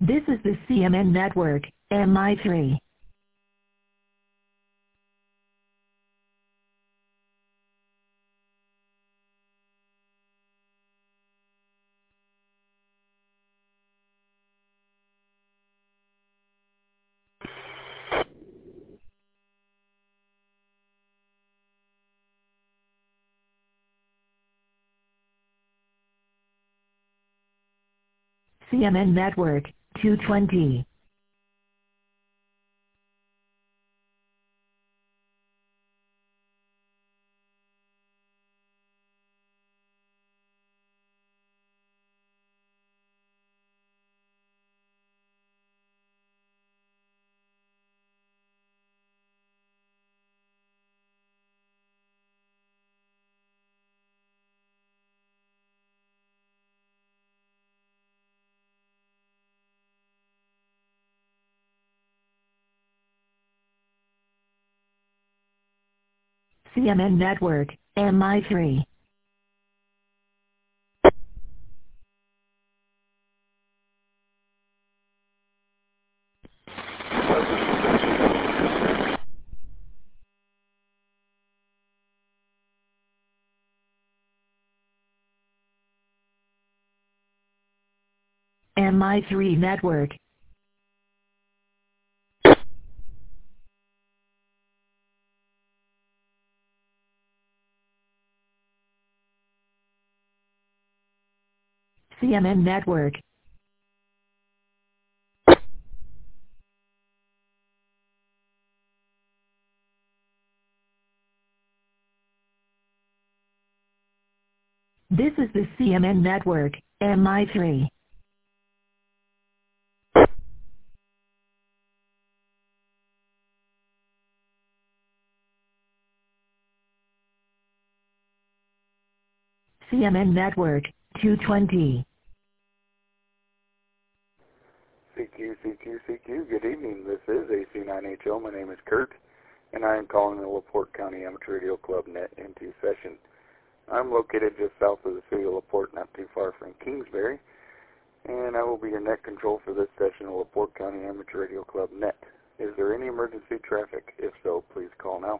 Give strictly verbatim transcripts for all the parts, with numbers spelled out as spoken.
This is the C M N Network, M I three. C M N Network, two twenty. C M N Network, M I three. M I three Network. C M N Network. This is the C M N Network, M I three. C M N Network, two twenty. C Q, C Q, C Q, good evening. This is A C nine H O. My name is Kurt, and I am calling the LaPorte County Amateur Radio Club Net into session. I'm located just south of the city of LaPorte, not too far from Kingsbury, and I will be your net control for this session of LaPorte County Amateur Radio Club Net. Is there any emergency traffic? If so, please call now.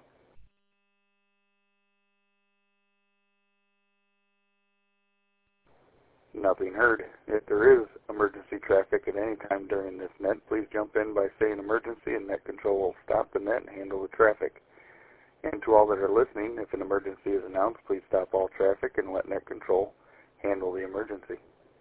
Nothing heard. If there is emergency traffic at any time during this net, please jump in by saying emergency, and net control will stop the net and handle the traffic. And to all that are listening, if an emergency is announced, please stop all traffic and let net control handle the emergency.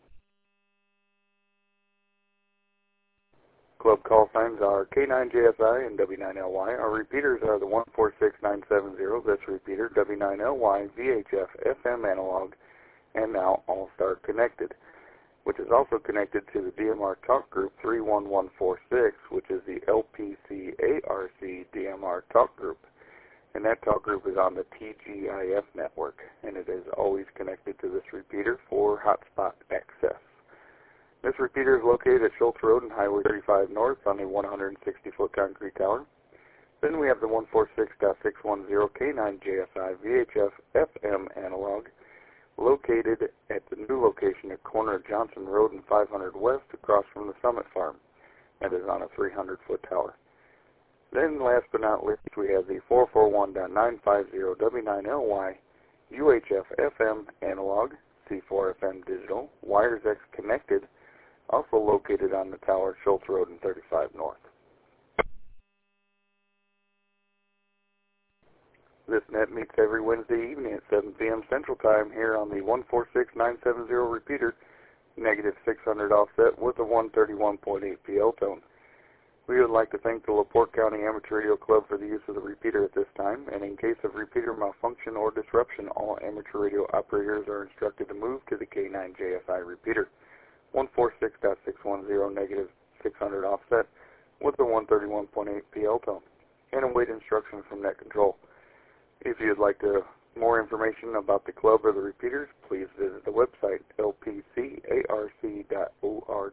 Club call signs are K nine J S I and W nine L Y. Our repeaters are the one four six nine seven zero, that's repeater, W nine L Y, V H F, F M analog, and now All-Star Connected, which is also connected to the D M R Talk Group three one one four six, which is the L P C A R C D M R Talk Group. And that talk group is on the T G I F network, and it is always connected to this repeater for hotspot access. This repeater is located at Schultz Road and Highway thirty-five North on a one hundred sixty foot concrete tower. Then we have the one four six dot six one zero K nine J S I V H F F M analog, located at the new location at corner of Johnson Road and five hundred West across from the Summit Farm. That is on a three hundred foot tower. Then last but not least, we have the four four one dot nine five zero W nine L Y U H F F M analog, C four F M digital, Wires X connected, also located on the tower Schultz Road and thirty-five North. This net meets every Wednesday evening at seven p m Central Time here on the one four six nine seven zero repeater, negative six hundred offset with a one thirty-one point eight P L tone. We would like to thank the LaPorte County Amateur Radio Club for the use of the repeater at this time, and in case of repeater malfunction or disruption, all amateur radio operators are instructed to move to the K nine J S I repeater, one four six dot six one zero, negative six hundred offset with a one thirty-one point eight P L tone, and await instructions from net control. If you'd like to more information about the club or the repeaters, please visit the website L P C A R C dot org.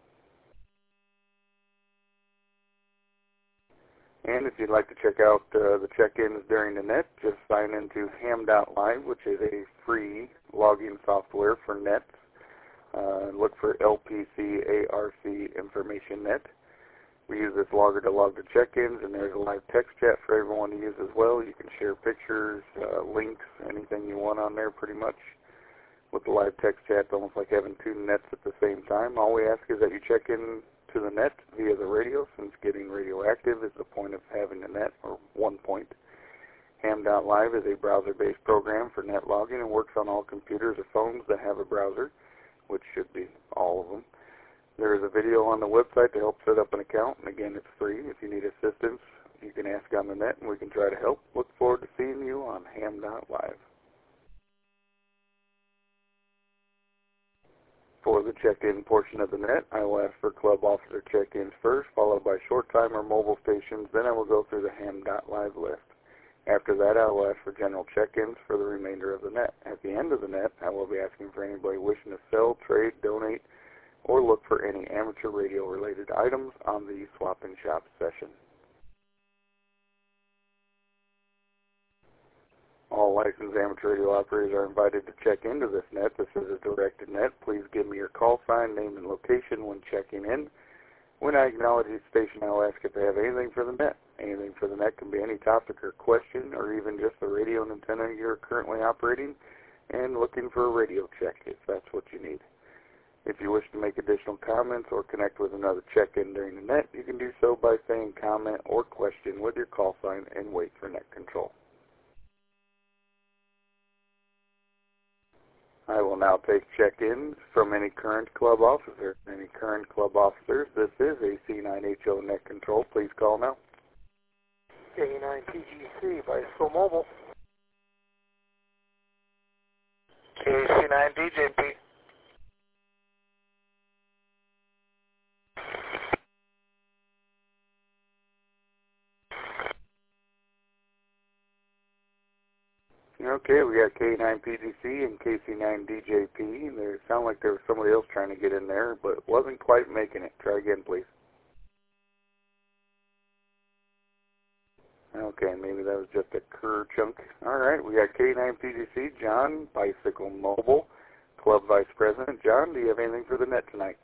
And if you'd like to check out uh, the check-ins during the net, just sign into ham dot live, which is a free login software for nets. Uh, look for L P C A R C Information Net. We use this logger to log the check-ins, and there's a live text chat for everyone to use as well. You can share pictures, uh, links, anything you want on there pretty much. With the live text chat, it's almost like having two nets at the same time. All we ask is that you check in to the net via the radio, since getting radioactive is the point of having the net, or one point. Ham dot live is a browser-based program for net logging and works on all computers or phones that have a browser, which should be all of them. There is a video on the website to help set up an account, and again, it's free. If you need assistance, you can ask on the net, and we can try to help. Look forward to seeing you on Ham dot live. For the check-in portion of the net, I will ask for club officer check-ins first, followed by short-time or mobile stations. Then I will go through the Ham dot live list. After that, I will ask for general check-ins for the remainder of the net. At the end of the net, I will be asking for anybody wishing to sell, trade, donate, or look for any amateur radio-related items on the Swap and Shop session. All licensed amateur radio operators are invited to check into this net. This is a directed net. Please give me your call sign, name, and location when checking in. When I acknowledge each station, I will ask if they have anything for the net. Anything for the net can be any topic or question, or even just the radio and antenna you're currently operating, and looking for a radio check if that's what you need. If you wish to make additional comments or connect with another check-in during the net, you can do so by saying comment or question with your call sign and wait for net control. I will now take check-ins from any current club officer. Any current club officers, this is A C nine H O Net Control. Please call now. K nine P G C, Bicycle Mobile. K C nine D J P. Okay, we got K nine P G C and K C nine D J P. There sounded like there was somebody else trying to get in there, but wasn't quite making it. Try again, please. Okay, maybe that was just a cur chunk. All right, we got K nine P G C, John, Bicycle Mobile, Club Vice President. John, do you have anything for the net tonight?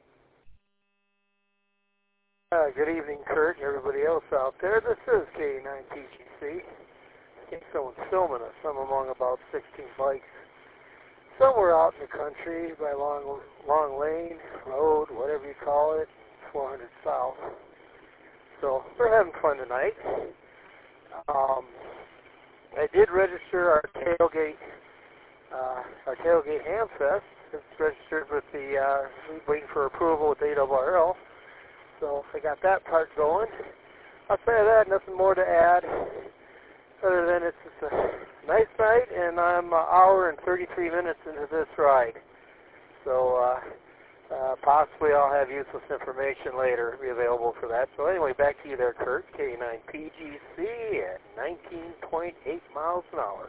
Uh, good evening, Kurt, and everybody else out there. This is K nine P G C. I think someone's filming us. I'm among about sixteen bikes. Somewhere out in the country by Long Long Lane Road, whatever you call it, four hundred South. So we're having fun tonight. Um, I did register our tailgate, uh, our tailgate ham fest. It's registered with the, uh, waiting for approval with A R R L. So I got that part going. Outside of that, nothing more to add. Other than it's just a nice night, and I'm an hour and thirty-three minutes into this ride. So uh, uh, possibly I'll have useless information later be available for that. So anyway, back to you there, Kurt. K nine P G C at nineteen point eight miles an hour.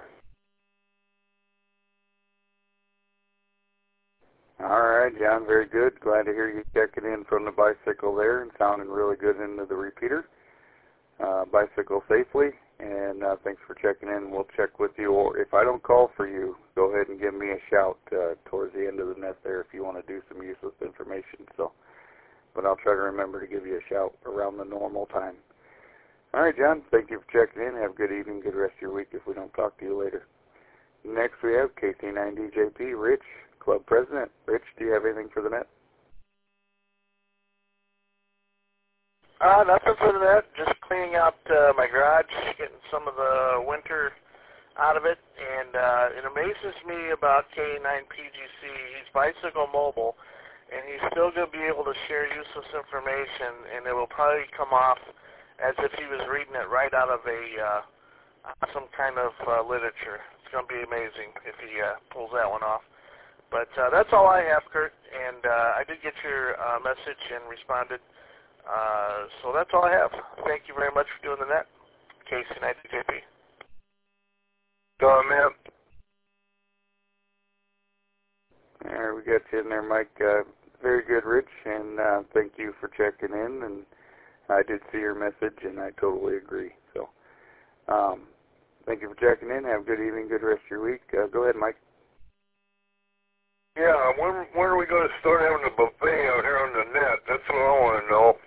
All right, John, very good. Glad to hear you checking in from the bicycle there and sounding really good into the repeater. Uh, bicycle safely, and uh, thanks for checking in. We'll check with you, or if I don't call for you, go ahead and give me a shout uh, towards the end of the net there if you want to do some useless information. So, but I'll try to remember to give you a shout around the normal time. All right, John, thank you for checking in. Have a good evening, good rest of your week if we don't talk to you later. Next we have K C nine D J P, Rich, Club President. Rich, do you have anything for the net? Uh, nothing for the net, just cleaning out uh, my garage, getting some of the winter out of it, and uh, it amazes me about K nine P G C. He's Bicycle Mobile, and he's still going to be able to share useless information, and it will probably come off as if he was reading it right out of a uh, some kind of uh, literature. It's going to be amazing if he uh, pulls that one off. But uh, that's all I have, Kurt, and uh, I did get your uh, message and responded. Uh, so that's all I have. Thank you very much for doing the net. K C nine D J P. Go on, man. All right, we got you in there, Mike. Uh, very good, Rich, and uh, thank you for checking in. And I did see your message, and I totally agree. So um, thank you for checking in. Have a good evening, good rest of your week. Uh, go ahead, Mike. Yeah, when, when are we going to start having a buffet out here on the net? That's what I want to know.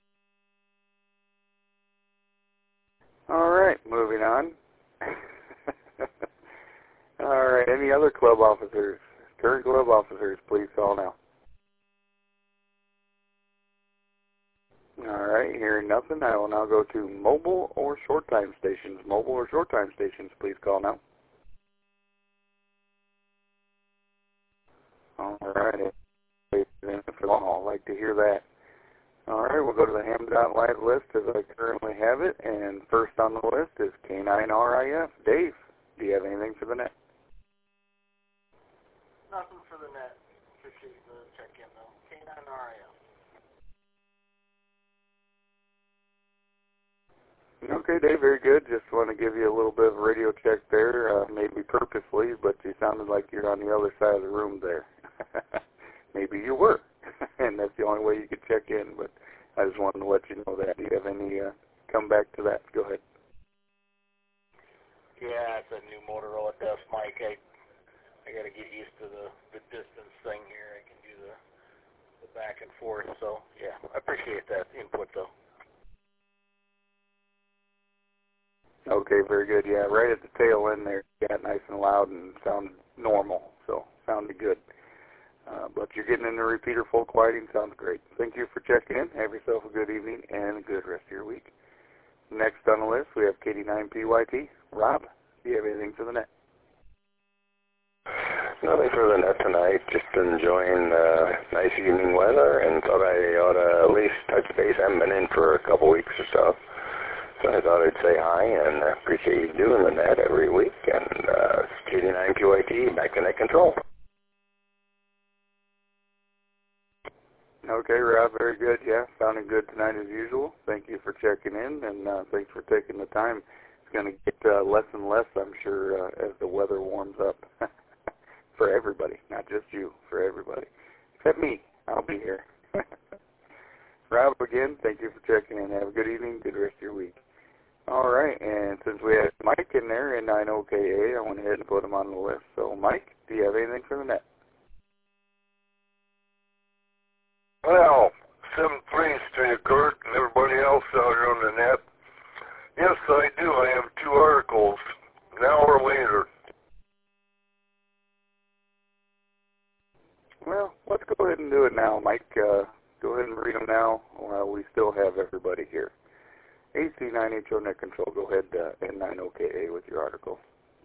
All right, moving on. All right, any other club officers, current club officers, please call now. All right, hearing nothing, I will now go to mobile or short time stations. Mobile or short time stations, please call now. All right, I'd like to hear that. All right, we'll go to the Ham dot Live list as I currently have it, and first on the list is K nine R I F. Dave, do you have anything for the net? Nothing for the net. Appreciate the check-in, though. K nine R I F. Okay, Dave, very good. Just want to give you a little bit of a radio check there, uh, maybe purposely, but you sounded like you're on the other side of the room there. Maybe you were, and that's the only way you could check in, but I just wanted to let you know that. Do you have any uh, come back to that? Go ahead. Yeah, it's a new Motorola desk mic. I I got to get used to the, the distance thing here. I can do the, the back and forth, so yeah, I appreciate that input, though. Okay, very good. Yeah, right at the tail end there, you got nice and loud and sounded normal, so sounded good. Uh, but you're getting in the repeater full quieting, sounds great. Thank you for checking in. Have yourself a good evening and a good rest of your week. Next on the list, we have K D nine P Y T. Rob, do you have anything for the net? Nothing for the net tonight. Just enjoying uh, nice evening weather, and thought I ought to at least touch base. I haven't been in for a couple weeks or so. So I thought I'd say hi and uh, appreciate you doing the net every week. And uh, K D nine P Y T, back to net control. Okay, Rob, very good. Yeah, sounding good tonight as usual. Thank you for checking in, and uh, thanks for taking the time. It's going to get uh, less and less, I'm sure, uh, as the weather warms up for everybody, not just you, for everybody. Except me. I'll be here. Rob, again, thank you for checking in. Have a good evening, good rest of your week. All right, and since we have Mike in there in nine O K A, I went ahead and put him on the list. So, Mike, do you have anything for the net? Well, seven threes to you, Kurt, and everybody else out here on the net. Yes, I do. I have two articles, now or later. Well, let's go ahead and do it now, Mike. Uh, go ahead and read them now while we still have everybody here. A C nine H O Net Control, go ahead, uh, N nine O K A with your article.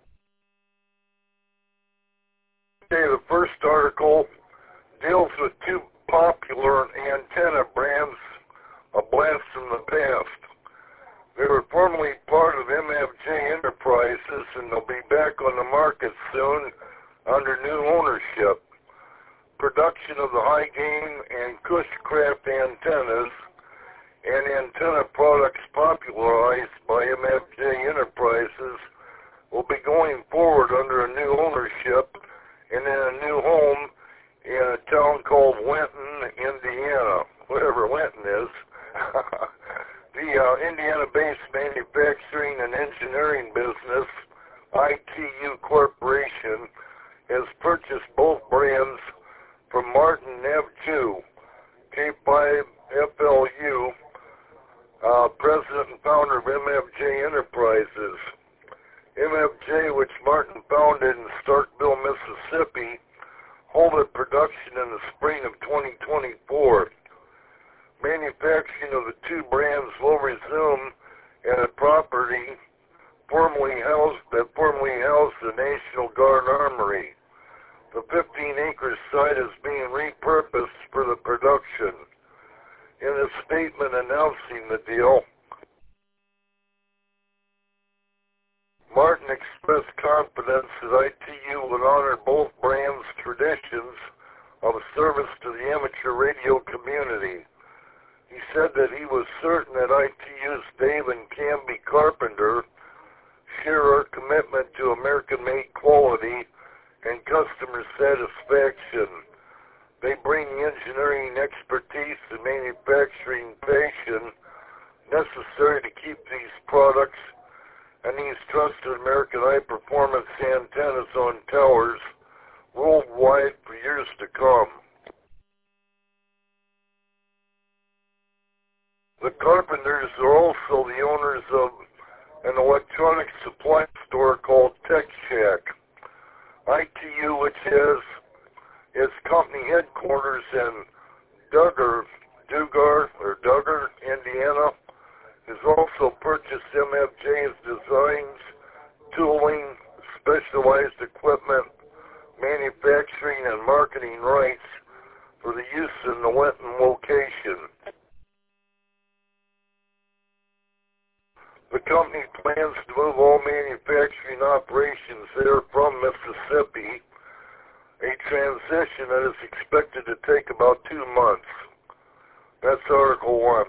Okay, the first article deals with two popular antenna brands, a blast from the past. They were formerly part of M F J Enterprises, and they'll be back on the market soon under new ownership. Production of the high gain and Cushcraft antennas and antenna products popularized by M F J Enterprises will be going forward under a new ownership and in a new home in a town called Winton, Indiana, whatever Winton is. The uh, Indiana-based manufacturing and engineering business, I T U Corporation, has purchased both brands from Martin Nev two, K five F L U, uh, president and founder of M F J Enterprises. M F J, which Martin founded in Starkville, Mississippi, halted production in the spring of twenty twenty-four. Manufacturing of the two brands will resume at a property formerly housed, that formerly housed the National Guard Armory. The fifteen acre site is being repurposed for the production. In a statement announcing the deal, Martin expressed confidence that I T U would honor both brands' traditions of service to the amateur radio community. He said that he was certain that I T U's Dave and Canby Carpenter share our commitment to American-made quality and customer satisfaction. They bring the engineering expertise and manufacturing passion necessary to keep these products and these trusted American high-performance antennas on towers worldwide for years to come. The Carpenters are also the owners of an electronic supply store called Tech Shack. I T U, which has its company headquarters in Duggar, Duggar, or Duggar, Indiana, has also purchased M F J's designs, tooling, specialized equipment, manufacturing, and marketing rights for the use in the Linton location. The company plans to move all manufacturing operations there from Mississippi, a transition that is expected to take about two months. That's Article one.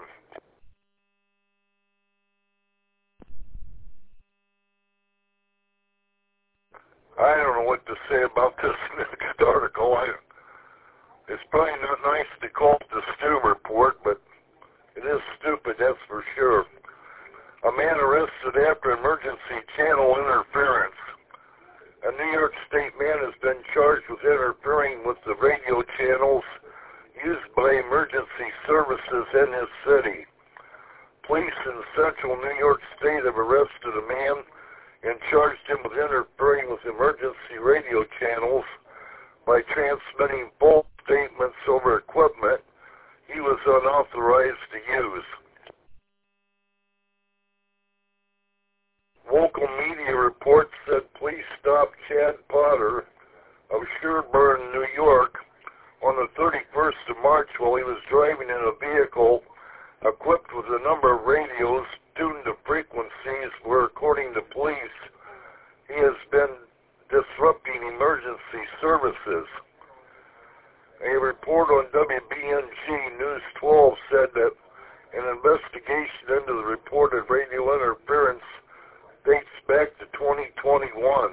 I don't know what to say about this next article. I, it's probably not nice to call it the Stu Report, but it is stupid, that's for sure. A man arrested after emergency channel interference. A New York State man has been charged with interfering with the radio channels used by emergency services in his city. Police in central New York State have arrested a man and charged him with interfering with emergency radio channels by transmitting false statements over equipment he was unauthorized to use. Local media reports said police stopped Chad Potter of Sherburne, New York, on the thirty-first of March while he was driving in a vehicle equipped with a number of radios tuned to frequencies where, according to police, he has been disrupting emergency services. A report on W B N G News twelve said that an investigation into the reported radio interference dates back to twenty twenty-one.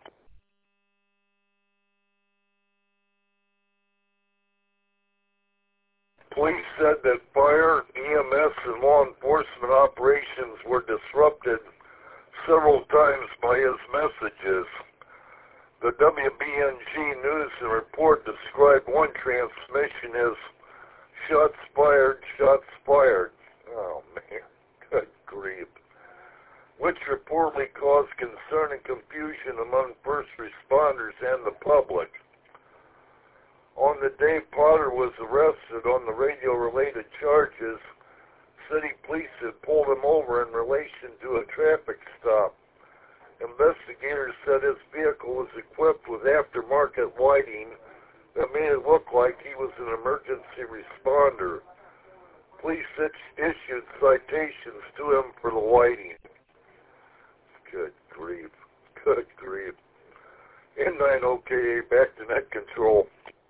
Police said that fire, E M S, and law enforcement operations were disrupted several times by his messages. The W B N G News and report described one transmission as shots fired, shots fired. Oh man, good grief. Which reportedly caused concern and confusion among first responders and the public. On the day Potter was arrested on the radio-related charges, city police had pulled him over in relation to a traffic stop. Investigators said his vehicle was equipped with aftermarket lighting that made it look like he was an emergency responder. Police issued citations to him for the lighting. Good grief. Good grief. N nine O K A, back to net control.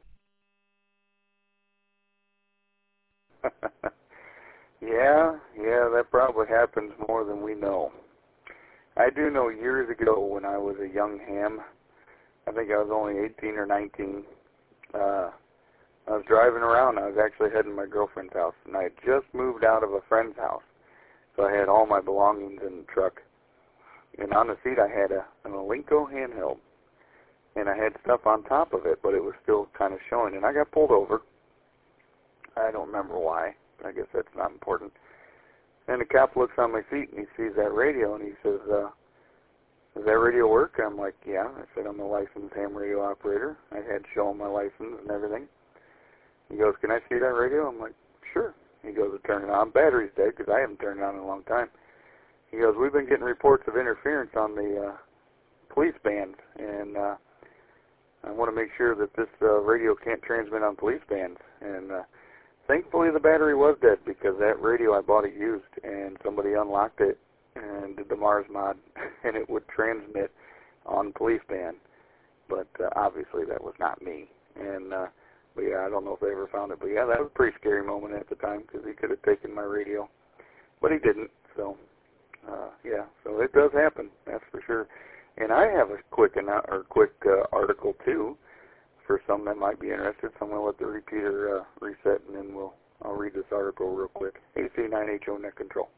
yeah, yeah, that probably happens more than we know. I do know years ago when I was a young ham, I think I was only eighteen or nineteen, uh, I was driving around. I was actually heading to my girlfriend's house, and I had just moved out of a friend's house, so I had all my belongings in the truck. And on the seat I had a, an Alinco handheld, and I had stuff on top of it, but it was still kind of showing. And I got pulled over. I don't remember why, but I guess that's not important. And the cop looks on my seat, and he sees that radio, and he says, uh, does that radio work? I'm like, yeah. I said, I'm a licensed ham radio operator. I had to show him my license and everything. He goes, can I see that radio? I'm like, sure. He goes to turn it on. Battery's dead because I haven't turned it on in a long time. He goes, we've been getting reports of interference on the uh, police bands, and uh, I want to make sure that this uh, radio can't transmit on police bands. And uh, thankfully the battery was dead because that radio, I bought it used, and somebody unlocked it and did the Mars mod, and it would transmit on police band. But uh, obviously that was not me. And uh, but yeah, I don't know if they ever found it. But yeah, that was a pretty scary moment at the time because he could have taken my radio, but he didn't. So. Uh, yeah, so it does happen, that's for sure. And I have a quick or quick uh, article too, for some that might be interested. So I'm going to let the repeater uh, reset, and then we'll I'll read this article real quick. A C nine H O Net Control.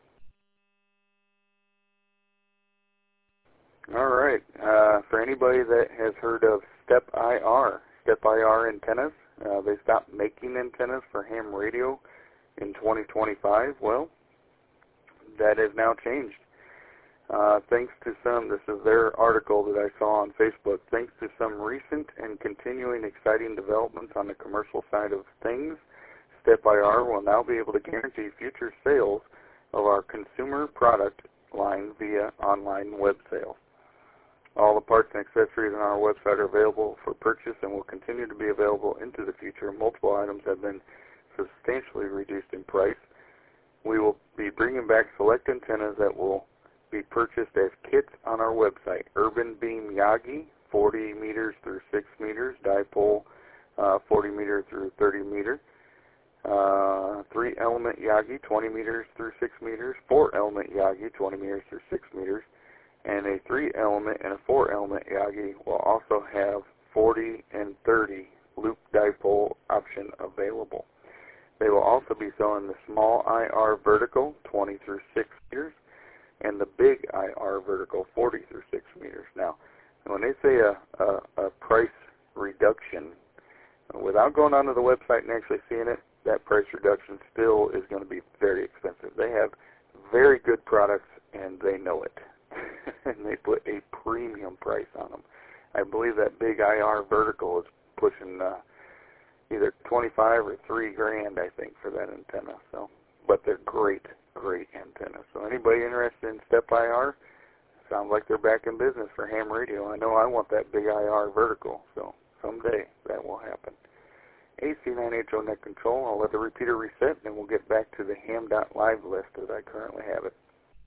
All right. Uh, for anybody that has heard of Step I R. Step I R antennas. Uh, they stopped making antennas for ham radio in twenty twenty-five. Well, that has now changed. Uh, thanks to some, this is their article that I saw on Facebook, thanks to some recent and continuing exciting developments on the commercial side of things, Step I R will now be able to guarantee future sales of our consumer product line via online web sales. All the parts and accessories on our website are available for purchase and will continue to be available into the future. Multiple items have been substantially reduced in price. We will be bringing back select antennas that will be purchased as kits on our website. Urban Beam Yagi, forty meters through six meters, dipole uh, forty meter through thirty meter, uh, three element Yagi, twenty meters through six meters, four element Yagi, twenty meters through six meters, and a three element and a four element Yagi will also have forty and thirty loop dipole option available. They will also be selling the small I R vertical, twenty through six meters, and the big I R vertical, forty through six meters. Now, when they say a, a, a price reduction, without going onto the website and actually seeing it, that price reduction still is going to be very expensive. They have very good products, and they know it. And they put a premium price on them. I believe that big I R vertical is pushing uh, either twenty-five or three grand, I think, for that antenna. So, but they're great. Great antenna. So anybody interested in Step I R, sounds like they're back in business for ham radio. I know I want that big I R vertical, so someday that will happen. A C nine H O net control. I'll let the repeater reset, and we'll get back to the ham dot live list as I currently have it.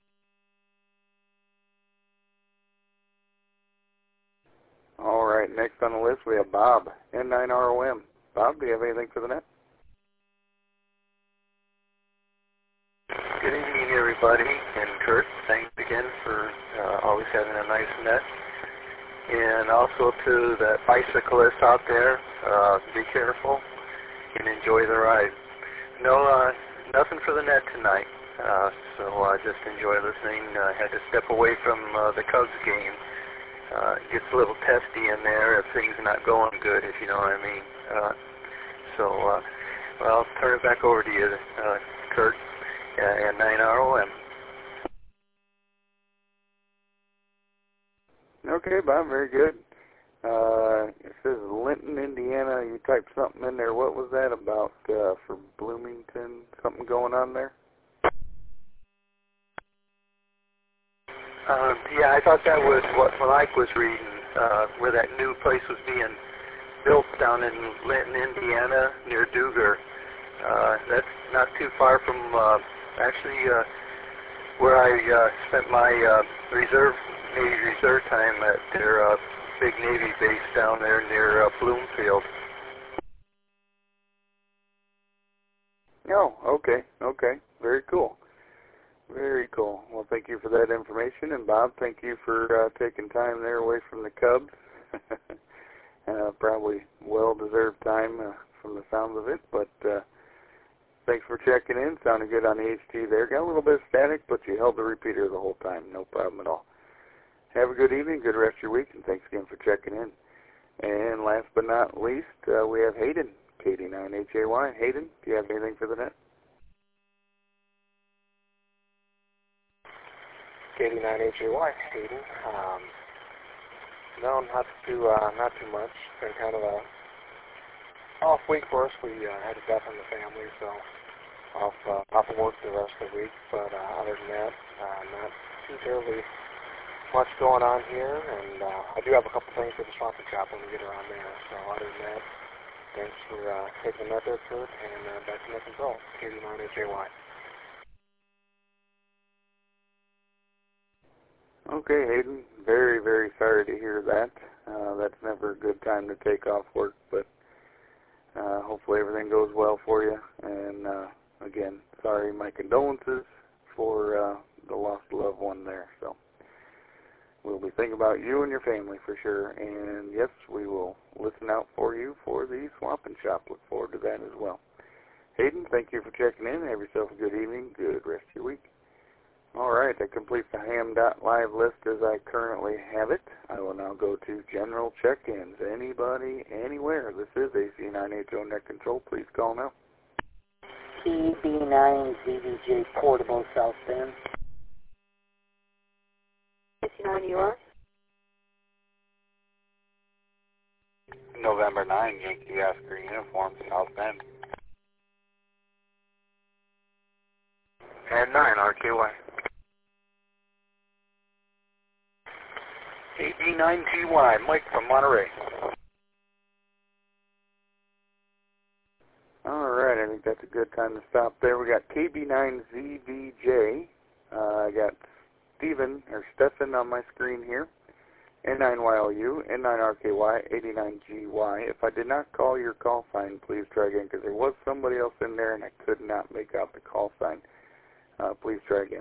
All right, next on the list we have Bob, N nine R O M. Bob, do you have anything for the net? Good evening, everybody, and Kurt, thanks again for uh, always having a nice net. And also to the bicyclists out there, uh, be careful and enjoy the ride. No, uh, nothing for the net tonight, uh, so uh, just enjoy listening. I uh, had to step away from uh, the Cubs game. Uh, it gets a little testy in there if things are not going good, if you know what I mean. Uh, so, uh, well, I'll turn it back over to you, uh, Kurt. Yeah, and nine R O M. Okay, Bob, very good. Uh, it says Linton, Indiana. You typed something in there. What was that about uh, for Bloomington? Something going on there? Uh, yeah, I thought that was what Mike was reading, uh, where that new place was being built down in Linton, Indiana, near Duger. Uh, that's not too far from... Uh, Actually, uh, where I uh, spent my uh, reserve Navy reserve time at their uh, big Navy base down there near uh, Bloomfield. Oh, okay, okay, very cool, very cool. Well, thank you for that information, and Bob, thank you for uh, taking time there away from the Cubs. uh, probably well-deserved time uh, from the sounds of it, but. Uh, Thanks for checking in. Sounded good on the H T there. Got a little bit of static, but you held the repeater the whole time. No problem at all. Have a good evening, good rest of your week, and thanks again for checking in. And last but not least, uh, we have Hayden, K D nine H A Y. Hayden, do you have anything for the net? K D nine H A Y, Hayden. Um, no, not too, uh, not too much. Been kind of a off week for us. We uh, had a death in the family, so off uh, off of work the rest of the week. But uh, other than that, uh, not too terribly much going on here. And uh, I do have a couple things for the Swamp and Shop when we get around there. So other than that, thanks for uh, taking the net there, Kurt, and uh, back to net control. K D nine H A Y. Okay, Hayden. Very, very sorry to hear that. Uh, that's never a good time to take off work, but Uh, hopefully everything goes well for you. And uh, again, sorry, my condolences for uh, the lost loved one there. So we'll be thinking about you and your family for sure. And yes, we will listen out for you for the Swamp and Shop. Look forward to that as well. Hayden, thank you for checking in. Have yourself a good evening. Good rest of your week. All right, that completes the ham dot live list as I currently have it. I will now go to general check-ins. Anybody, anywhere. This is A C nine H O Net Control. Please call now. T B nine Z V J Portable South Bend. A C nine U R. November ninth, Yankee Oscar Uniform, South Bend. And nine, R K Y. A D nine G Y, Mike from Monterey. All right, I think that's a good time to stop there. We got K B nine Z V J. Uh, I got Stephen, or Stefan on my screen here. N nine Y L U, N nine R K Y, eighty-nine G Y. If I did not call your call sign, please try again, because there was somebody else in there and I could not make out the call sign. Uh, please try again.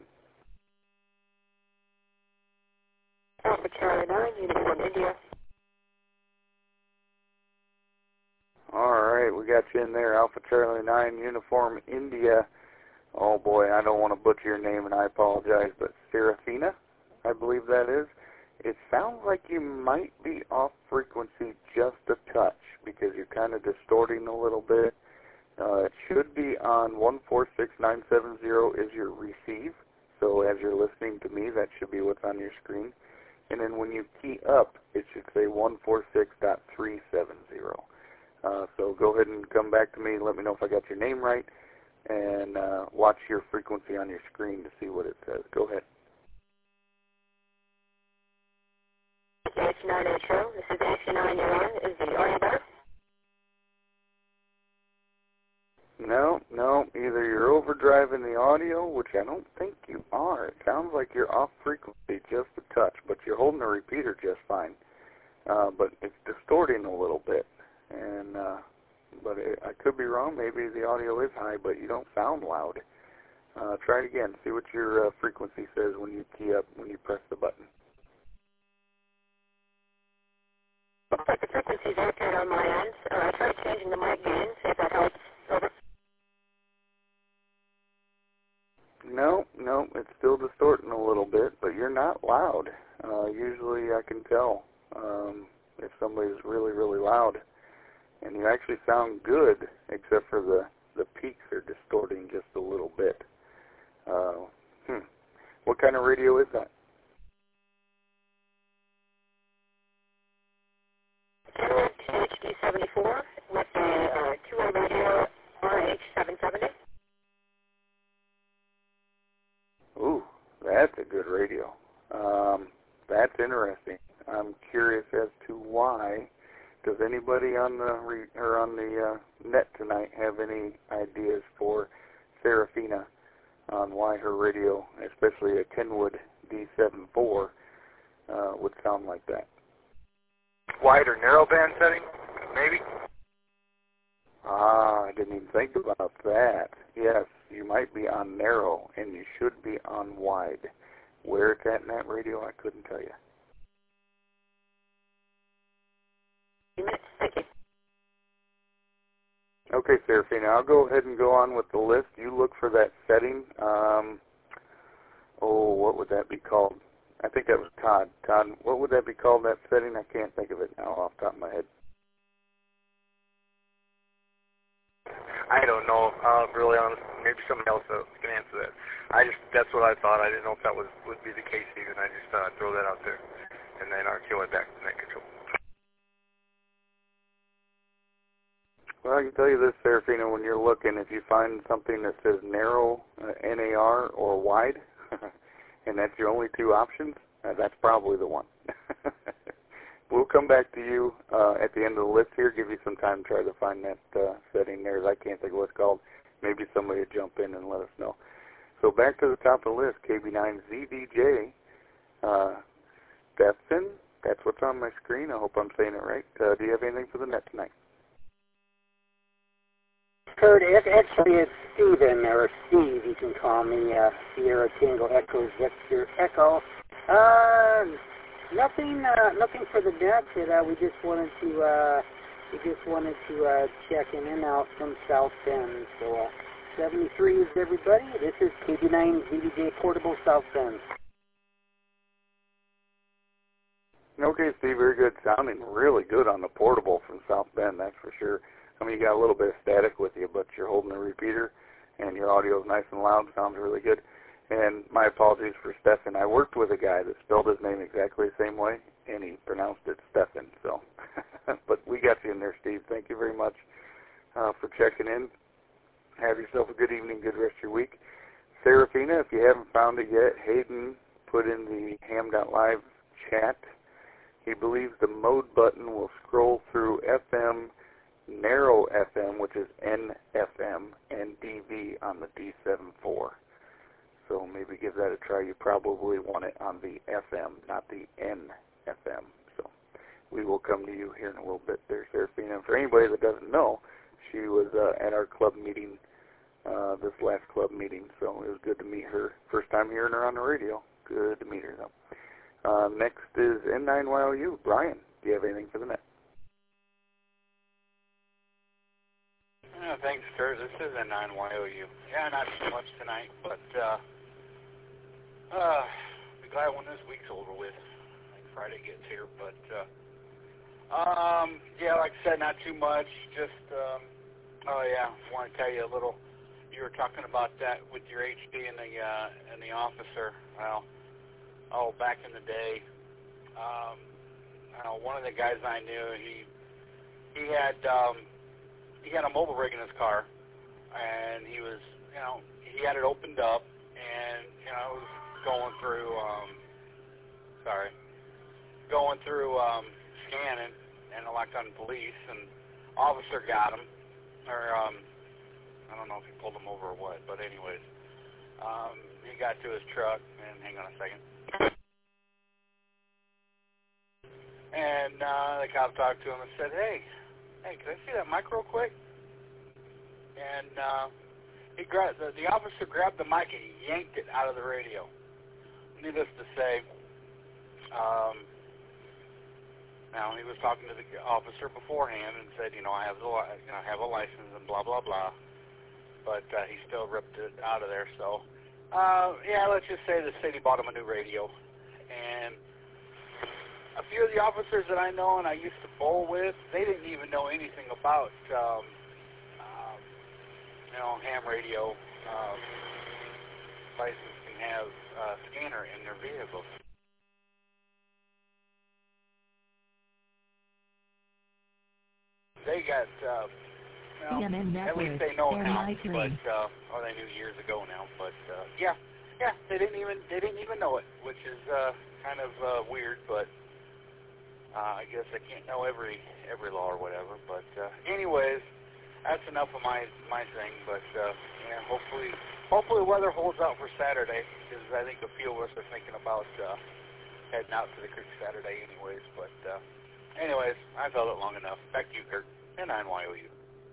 Alpha Charlie nine, Uniform India. All right, we got you in there, Alpha Charlie nine, Uniform India. Oh boy, I don't want to butcher your name and I apologize, but Serafina, I believe that is. It sounds like you might be off frequency just a touch because you're kind of distorting a little bit. Uh, it should be on one four six nine seven zero is your receive. So as you're listening to me, that should be what's on your screen. And then when you key up, it should say one four six dot three seven zero. Uh, so go ahead and come back to me and let me know if I got your name right. And uh, watch your frequency on your screen to see what it says. Go ahead. A C nine H O, this is A C nine U R. Is the audio better? No, no, either you're overdriving the audio, which I don't think you are. It sounds like you're off frequency just a touch, but you're holding the repeater just fine. Uh, but it's distorting a little bit. And uh, but it, I could be wrong. Maybe the audio is high, but you don't sound loud. Uh, try it again. See what your uh, frequency says when you key up, when you press the button. Looks like the frequency is accurate on my end. Uh, I tried changing the mic gain, see if that helps. Over. No, no, it's still distorting a little bit, but you're not loud. Uh, usually I can tell um, if somebody's really, really loud. And you actually sound good, except for the, the peaks are distorting just a little bit. Uh, hmm. What kind of radio is that? Analog T H D seventy-four with a uh, two-way radio R H seven seventy. Ooh, that's a good radio. Um, that's interesting. I'm curious as to why. Does anybody on the re, or on the uh, net tonight have any ideas for Serafina on why her radio, especially a Kenwood D seventy-four, uh, would sound like that? Wide or narrow band setting, maybe? Ah, I didn't even think about that. Yes, you might be on narrow, and you should be on wide. Where it's at in that radio, I couldn't tell you. Thank you. Okay, Serafina, I'll go ahead and go on with the list. You look for that setting. Um, oh, what would that be called? I think that was Todd. Todd, what would that be called, that setting? I can't think of it now off the top of my head. I don't know, uh, really honest. Maybe somebody else uh, can answer that. I just, that's what I thought. I didn't know if that was would be the case even. I just uh, throw that out there. And then R Q I back to net control. Well, I can tell you this, Serafina, when you're looking, if you find something that says narrow, uh, N A R, or wide, and that's your only two options, uh, that's probably the one. We'll come back to you uh, at the end of the list here, give you some time to try to find that uh, setting there. I can't think of what it's called. Maybe somebody will jump in and let us know. So back to the top of the list, K B nine Z V J, uh, Stefan, that's what's on my screen. I hope I'm saying it right. Uh, do you have anything for the net tonight? Kurt, it actually is Steven, or Steve, you can call me, uh, Sierra Tango Echo Victor Echo. Uh, nothing, uh, nothing for the net. Uh, we just wanted to, uh, we just wanted to uh, check in and out from South Bend. So, uh, seventy-three is everybody. This is K B nine V D J Portable South Bend. Okay, Steve, very good. Sounding really good on the portable from South Bend, that's for sure. I mean, you got a little bit of static with you, but you're holding a repeater, and your audio is nice and loud. Sounds really good. And my apologies for Stefan. I worked with a guy that spelled his name exactly the same way, and he pronounced it Stefan. So, but we got you in there, Steve. Thank you very much uh, for checking in. Have yourself a good evening, good rest of your week. Serafina, if you haven't found it yet, Hayden put in the ham dot live chat. He believes the mode button will scroll through F M, narrow F M, which is N F M, and D V on the D seventy-four. So maybe give that a try. You probably want it on the F M, not the N F M. So we will come to you here in a little bit there, Serafina. And for anybody that doesn't know, she was uh, at our club meeting, uh, this last club meeting, so it was good to meet her. First time hearing her on the radio. Good to meet her, though. Uh, next is N nine Y O U. Brian, do you have anything for the net? Uh, thanks, Kurt. This is N nine Y O U. Yeah, not too much tonight, but uh, uh, be glad when this week's over with. I think Friday gets here, but uh, um, yeah, like I said, not too much. Just um, oh yeah, I want to tell you a little. You were talking about that with your H D and the uh, and the officer. Well. Oh, back in the day, um, I know one of the guys I knew, he he had um, he had a mobile rig in his car, and he was, you know, he had it opened up, and you know, it was going through, um, sorry, going through um, scanning and electronic police, and officer got him, or um, I don't know if he pulled him over or what, but anyways, um, he got to his truck, and hang on a second. And uh, the cop talked to him and said, hey, hey, can I see that mic real quick? And uh, he grabbed, the, the officer grabbed the mic and he yanked it out of the radio. Needless to say, um, now he was talking to the officer beforehand and said, you know, I have the, you know, I have a license and blah, blah, blah. But uh, he still ripped it out of there. So, uh, yeah, let's just say the city bought him a new radio. And a few of the officers that I know and I used to bowl with, they didn't even know anything about, um, um, you know, ham radio. Um, license can have a scanner in their vehicles. They got, uh, well, at least they know now, but uh, or they knew years ago now. But uh, yeah, yeah, they didn't even they didn't even know it, which is uh, kind of uh, weird, but. Uh, I guess I can't know every every law or whatever, but uh, anyways, that's enough of my my thing. But uh, yeah, hopefully, hopefully the weather holds out for Saturday, because I think a few of us are thinking about uh, heading out to the creek Saturday, anyways. But uh, anyways, I've held it long enough. Back to you, Kurt. N nine Y O U.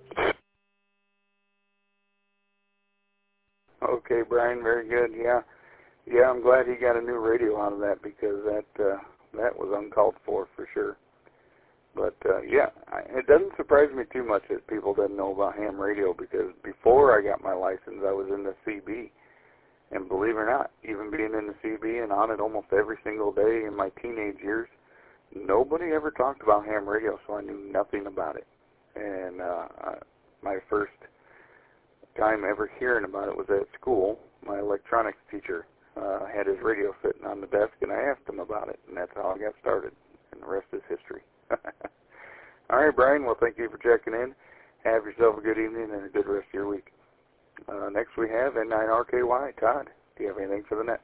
Okay, Brian, very good. Yeah, yeah, I'm glad he got a new radio out of that, because that. Uh, That was uncalled for, for sure. But, uh, yeah, I, it doesn't surprise me too much that people didn't know about ham radio, because before I got my license, I was in the C B. And believe it or not, even being in the C B and on it almost every single day in my teenage years, nobody ever talked about ham radio, so I knew nothing about it. And uh, uh, my first time ever hearing about it was at school. My electronics teacher Uh, had his radio sitting on the desk, and I asked him about it, and that's how I got started, and the rest is history. All right, Brian, well, thank you for checking in. Have yourself a good evening and a good rest of your week. Uh, next we have N nine R K Y. Todd, do you have anything for the net?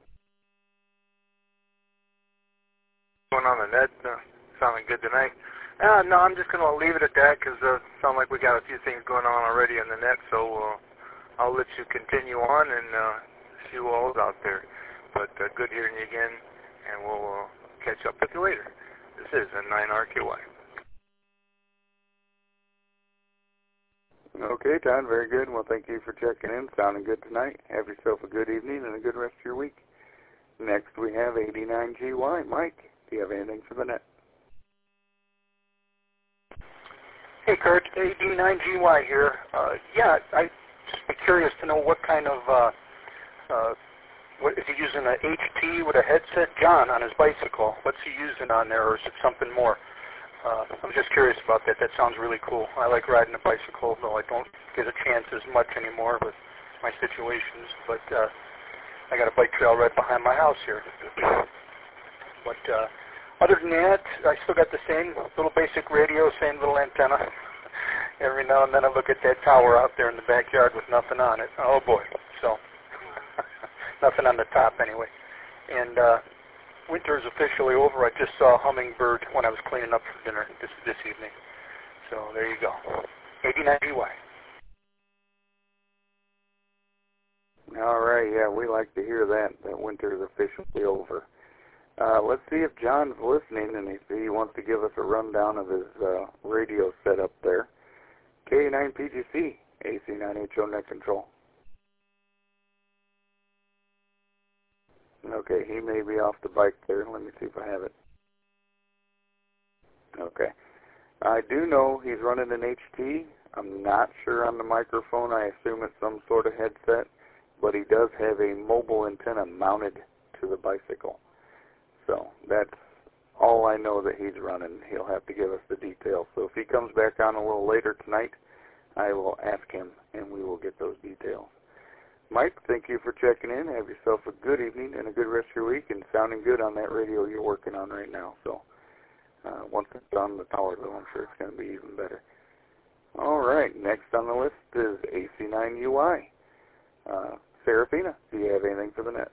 Going on the net, uh, sounding good tonight. Uh, no, I'm just going to leave it at that, because it uh, sounds like we got a few things going on already on the net, so uh, I'll let you continue on and uh, see you all out there. But uh, good hearing you again, and we'll uh, catch up with you later. This is N nine R K Y. Okay, Todd, very good. Well, thank you for checking in. Sounding good tonight. Have yourself a good evening and a good rest of your week. Next, we have eighty-nine G Y. Mike, do you have anything for the net? Hey, Kurt, eighty-nine G Y here. Uh, yeah, I just be curious to know what kind of, uh, uh, what, is he using an H T with a headset? John, on his bicycle, what's he using on there, or is it something more? Uh, I'm just curious about that. That sounds really cool. I like riding a bicycle, though I don't get a chance as much anymore with my situations, but uh, I got a bike trail right behind my house here. But uh, other than that, I still got the same little basic radio, same little antenna. Every now and then I look at that tower out there in the backyard with nothing on it. Oh boy, so nothing on the top anyway. And uh, winter is officially over. I just saw a hummingbird when I was cleaning up for dinner this this evening. So there you go. eighty-nine E Y. All right, yeah, we like to hear that, that winter is officially over. Uh, let's see if John's listening and if he wants to give us a rundown of his uh, radio setup there. K nine P G C, A C nine H O net control. Okay, he may be off the bike there. Let me see if I have it. Okay. I do know he's running an H T. I'm not sure on the microphone. I assume it's some sort of headset. But he does have a mobile antenna mounted to the bicycle. So that's all I know that he's running. He'll have to give us the details. So if he comes back on a little later tonight, I will ask him and we will get those details. Mike, thank you for checking in. Have yourself a good evening and a good rest of your week, and sounding good on that radio you're working on right now. So uh, once it's on the tower, though, I'm sure it's going to be even better. All right, next on the list is A C nine U I. Uh, Serafina, do you have anything for the net?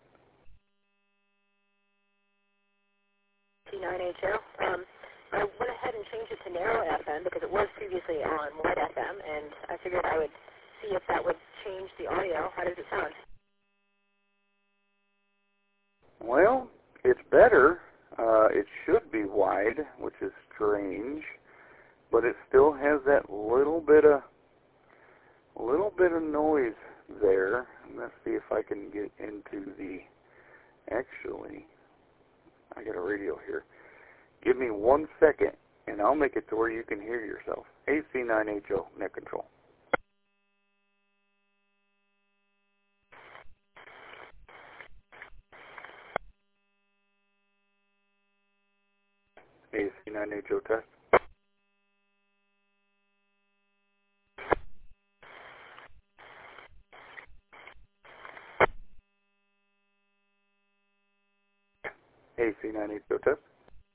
T nine H O. Um, I went ahead and changed it to narrow F M because it was previously on wide F M, and I figured I would see if that would change the audio. How does it sound? Well, it's better. Uh, it should be wide, which is strange, but it still has that little bit of little bit of noise there. Let's see if I can get into the, actually, I got a radio here. Give me one second, and I'll make it to where you can hear yourself. A C nine H O, net control. A C nine H O test. A C nine H O test.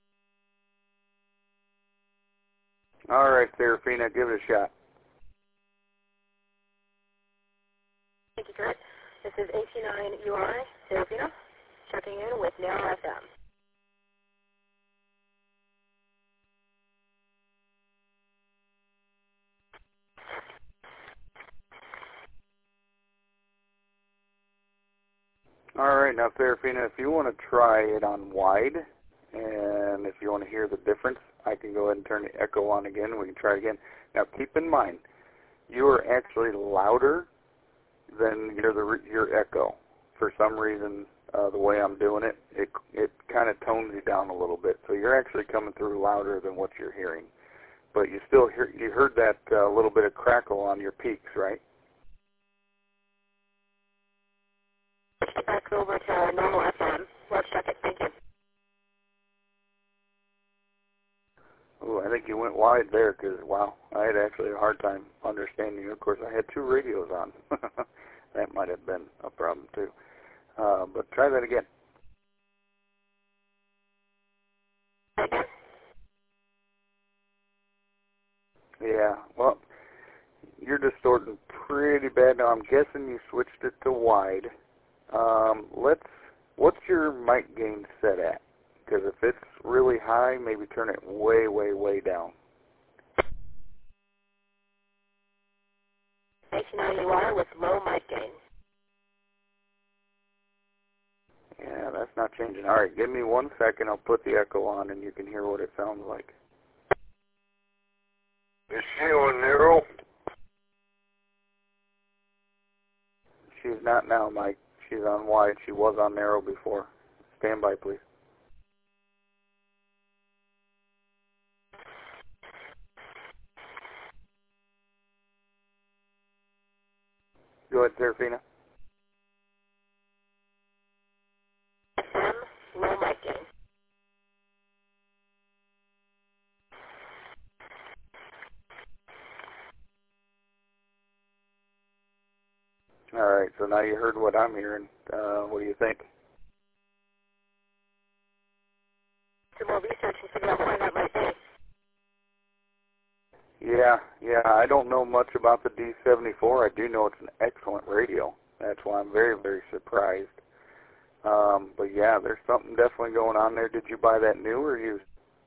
All right, Serafina, give it a shot. Thank you, Kurt. This is A C nine U I, Serafina, checking in with narrow F M. All right, now, Serafina, if you want to try it on wide, and if you want to hear the difference, I can go ahead and turn the echo on again. We can try it again. Now, keep in mind, you are actually louder than your, the, your echo. For some reason, uh, the way I'm doing it, it, it kind of tones you down a little bit. So you're actually coming through louder than what you're hearing. But you still hear, you heard that uh, little bit of crackle on your peaks, right? Back over to normal F M. Let's check it. Thank you. Oh, I think you went wide there because, wow, I had actually a hard time understanding you. Of course, I had two radios on. That might have been a problem, too. Uh, but try that again. Okay. Yeah, well, you're distorting pretty bad now. I'm guessing you switched it to wide. Um, let's, what's your mic gain set at? Because if it's really high, maybe turn it way, way, way down. A C nine U I with low mic gain. Yeah, that's not changing. All right, give me one second. I'll put the echo on, and you can hear what it sounds like. Is she on narrow? She's not now, Mike. She's on wide. She was on narrow before. Stand by, please. Go ahead, Serafina. F M, low mic gain. All right, so now you heard what I'm hearing. Uh, what do you think? Some more research and figure out why that might be. Yeah, yeah, I don't know much about the D seventy-four. I do know it's an excellent radio. That's why I'm very, very surprised. Um, but yeah, there's something definitely going on there. Did you buy that new or used?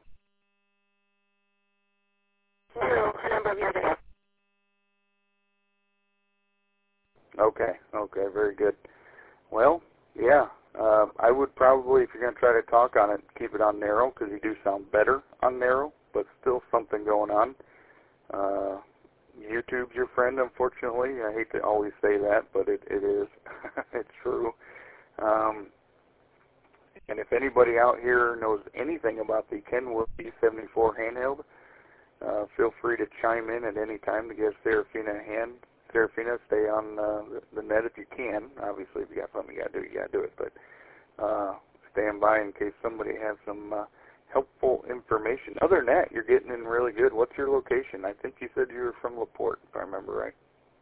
No, a number of years ago. Okay, okay, very good. Well, yeah, uh, I would probably, if you're going to try to talk on it, keep it on narrow because you do sound better on narrow, but still something going on. Uh, YouTube's your friend, unfortunately. I hate to always say that, but it, it is. It's true. Um, and if anybody out here knows anything about the Kenwood D seventy-four handheld, uh, feel free to chime in at any time to give Serafina a hand. Serafina, stay on uh, the, the net if you can. Obviously, if you got something you got to do, you got to do it. But uh, stand by in case somebody has some uh, helpful information. Other than that, you're getting in really good. What's your location? I think you said you were from LaPorte, if I remember right.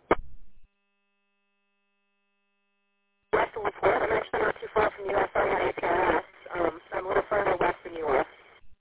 West of LaPorte. I'm actually not too far from you. I saw you on A P R S. Um, I'm a little further west than you are.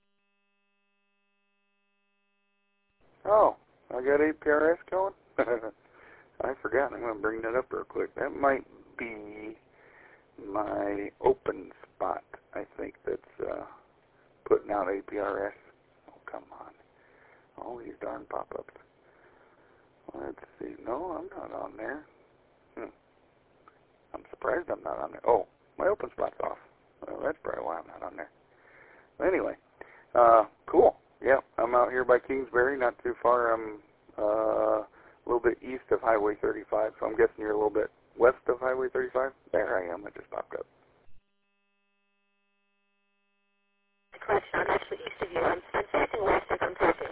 Oh, I got A P R S going? I forgot. I'm going to bring that up real quick. That might be my open spot, I think, that's uh, putting out A P R S. Oh, come on. All these darn pop-ups. Let's see. No, I'm not on there. Hmm. I'm surprised I'm not on there. Oh, my open spot's off. Well, that's probably why I'm not on there. Anyway, uh, cool. Yeah, I'm out here by Kingsbury, not too far. I'm uh, a little bit east of Highway thirty-five, so I'm guessing you're a little bit west of Highway thirty-five? There I am. It just popped up. Correct. I'm actually east of you. I'm, I'm facing west as I'm talking.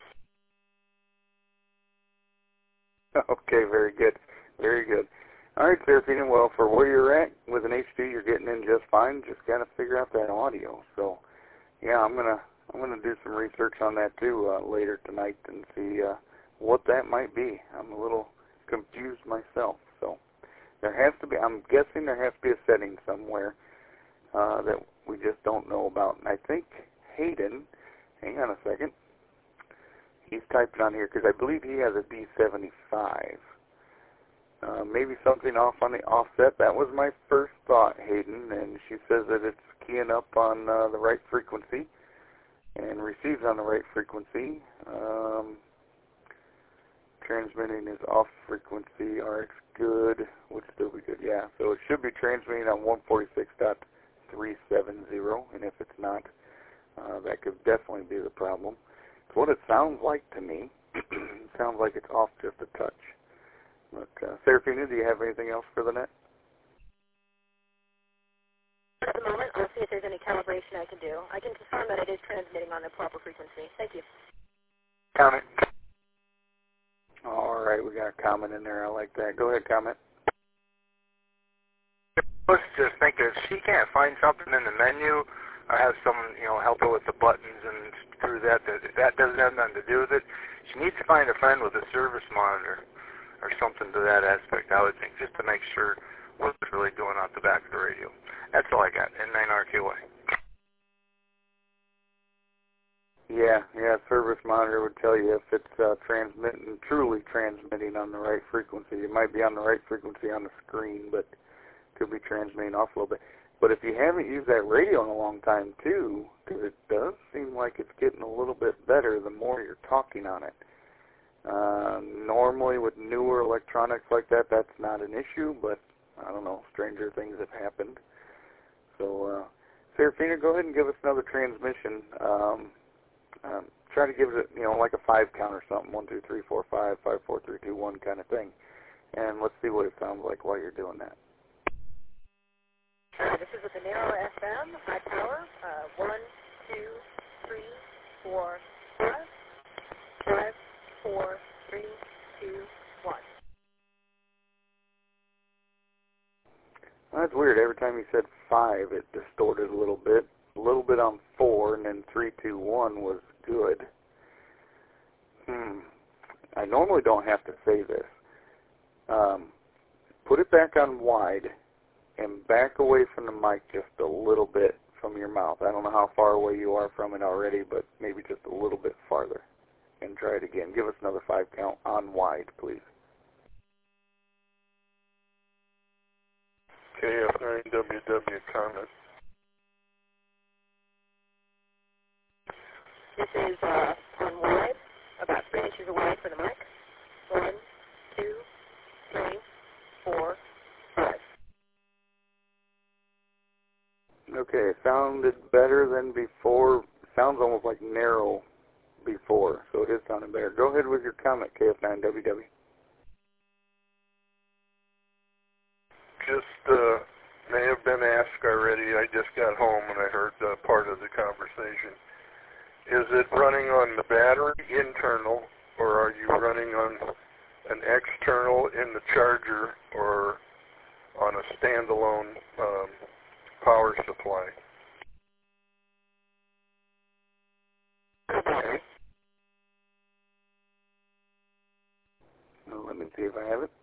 Okay, very good. Very good. All right, Serafina, well, for where you're at with an H D, you're getting in just fine. Just got to figure out that audio. So, yeah, I'm going to I'm gonna do some research on that, too, uh, later tonight and see uh, what that might be. I'm a little confused myself. So, there has to be, I'm guessing there has to be a setting somewhere uh, that we just don't know about. And I think Hayden, hang on a second, he's typing on here because I believe he has a D seventy-five. Uh, maybe something off on the offset. That was my first thought, Hayden, and she says that it's keying up on uh, the right frequency and receives on the right frequency. Um, transmitting is off frequency, R X good, would still be good, yeah. So it should be transmitting on one forty-six point three seven zero, and if it's not, uh, that could definitely be the problem. It's what it sounds like to me. It sounds like it's off just a touch. But, uh, Serafina, do you have anything else for the net? At the moment, I'll see if there's any calibration I can do. I can confirm that it is transmitting on the proper frequency. Thank you. Comment. All right, we got a comment in there. I like that. Go ahead, comment. Let's just think if she can't find something in the menu or have someone, you know, help her with the buttons and through that, that, that doesn't have nothing to do with it, she needs to find a friend with a service monitor or something to that aspect, I would think, just to make sure what it's really doing out the back of the radio. That's all I got. N nine R K Y. Yeah, yeah, service monitor would tell you if it's uh, transmitting, truly transmitting on the right frequency. It might be on the right frequency on the screen, but could be transmitting off a little bit. But if you haven't used that radio in a long time, too, because it does seem like it's getting a little bit better the more you're talking on it. Uh, normally with newer electronics like that, that's not an issue, but I don't know, stranger things have happened. So, uh, Serafina, go ahead and give us another transmission. Um, um, try to give it, you know, like a five count or something, one, two, three, four, five, five, four, three, two, one kind of thing. And let's see what it sounds like while you're doing that. Uh, this is with the narrow F M, high power, uh, one, two, three, four, five, five, four, three, two, one. you said five, it distorted a little bit. A little bit on four, and then three, two, one was good. Hmm. I normally don't have to say this. Um, put it back on wide and back away from the mic just a little bit from your mouth. I don't know how far away you are from it already, but maybe just a little bit farther. And try it again. Give us another five count on wide, please. K F nine W W comment. This is uh, on wide, about three inches away from the mic. One, two, three, four, five. Okay, it sounded better than before. Sounds almost like narrow before, so it is sounding better. Go ahead with your comment, K F nine W W. Just uh, may have been asked already. I just got home and I heard uh, part of the conversation. Is it running on the battery internal, or are you running on an external in the charger, or on a standalone um, power supply? Okay. Well, let me see if I have it.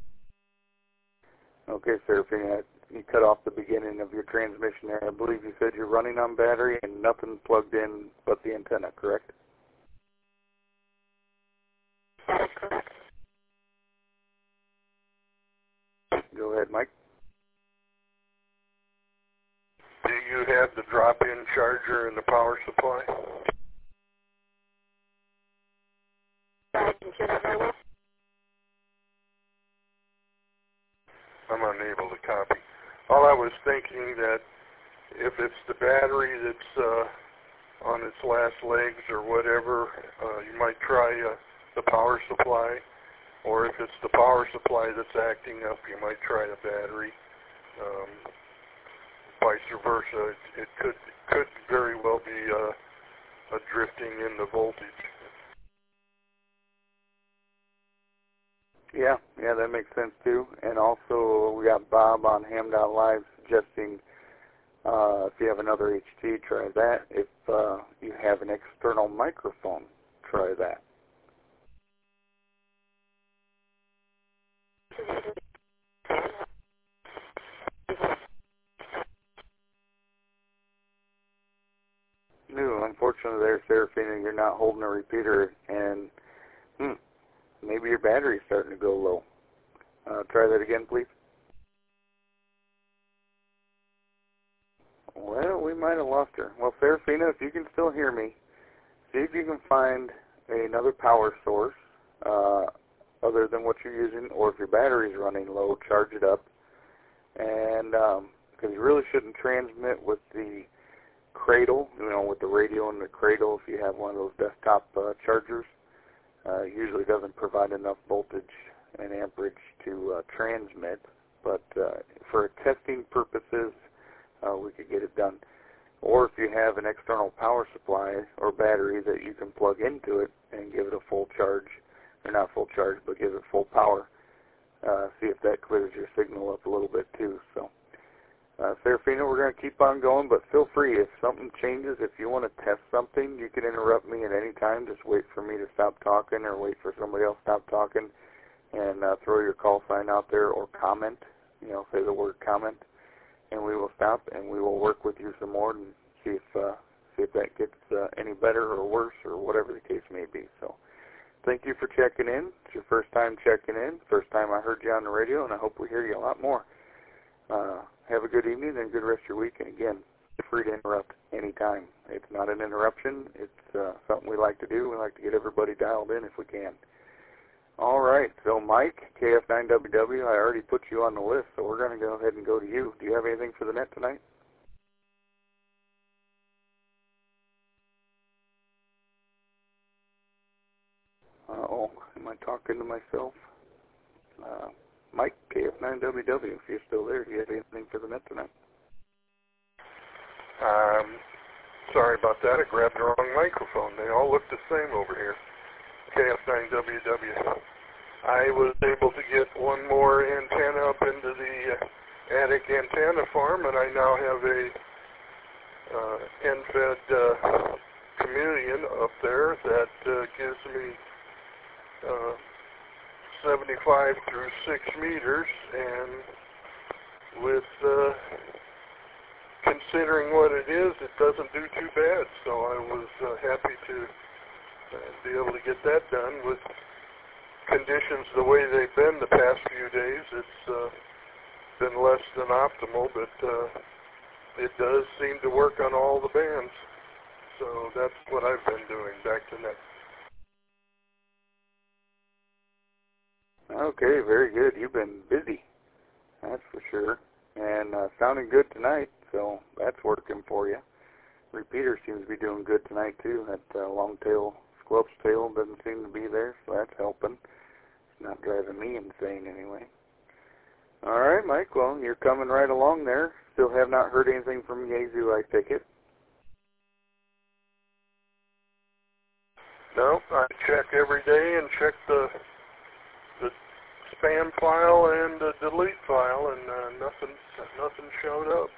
Okay, Seraphina, you cut off the beginning of your transmission there. I believe you said you're running on battery and nothing plugged in but the antenna, correct? That is correct. Go ahead, Mike. Do you have the drop-in charger in the power supply? I can hear that very well. I'm unable to copy. All I was thinking that if it's the battery that's uh, on its last legs or whatever, uh, you might try uh, the power supply. Or if it's the power supply that's acting up, you might try the battery. Um, vice versa, it, it could could very well be uh, a drifting in the voltage. Yeah, yeah, that makes sense too. And also, we got Bob on Ham dot Live suggesting uh, if you have another H T, try that. If uh, you have an external microphone, try that. No, unfortunately there, Seraphina, you're not holding a repeater, and hmm, maybe your battery's starting to go low. Uh, try that again, please. Well, we might have lost her. Well, Seraphina, if you can still hear me, see if you can find another power source uh, other than what you're using, or if your battery's running low, charge it up. And because um, you really shouldn't transmit with the cradle, you know, with the radio in the cradle. If you have one of those desktop uh, chargers, uh, usually doesn't provide enough voltage and amperage to uh, transmit. But uh, for testing purposes, uh, we could get it done. Or if you have an external power supply or battery that you can plug into it and give it a full charge, or not full charge, but give it full power, uh, see if that clears your signal up a little bit too. So, uh, Seraphina, we're going to keep on going, but feel free. If something changes, if you want to test something, you can interrupt me at any time. Just wait for me to stop talking, or wait for somebody else to stop talking, and uh, throw your call sign out there, or comment. You know, say the word comment, and we will stop, and we will work with you some more and see if uh, see if that gets uh, any better or worse, or whatever the case may be. So, thank you for checking in. It's your first time checking in. First time I heard you on the radio, and I hope we hear you a lot more. Uh, have a good evening and good rest of your week. And again, feel free to interrupt anytime. It's not an interruption. It's uh, something we like to do. We like to get everybody dialed in if we can. All right. So, Mike, K F nine W W, I already put you on the list, so we're going to go ahead and go to you. Do you have anything for the net tonight? Uh-oh. Am I talking to myself? Uh, Mike, K F nine W W, if you're still there, do you have anything for the net tonight? Um, sorry about that. I grabbed the wrong microphone. They all look the same over here. K F nine W W. I was able to get one more antenna up into the uh, attic antenna farm, and I now have a uh, end-fed uh, communion up there that uh, gives me uh, seventy-five through six meters, and with uh, considering what it is, it doesn't do too bad. So I was uh, happy to uh, be able to get that done with conditions the way they've been the past few days. It's uh, been less than optimal, but uh, it does seem to work on all the bands. So that's what I've been doing. Back to net. Okay, very good. You've been busy, that's for sure. And uh, sounding good tonight, so that's working for you. Repeater seems to be doing good tonight, too. That uh, long tail, squelch tail doesn't seem to be there, so that's helping. It's not driving me insane anyway. All right, Mike, well, you're coming right along there. Still have not heard anything from Yaesu, I take it. No, I check every day and check the the spam file and the delete file, and uh, nothing nothing showed up.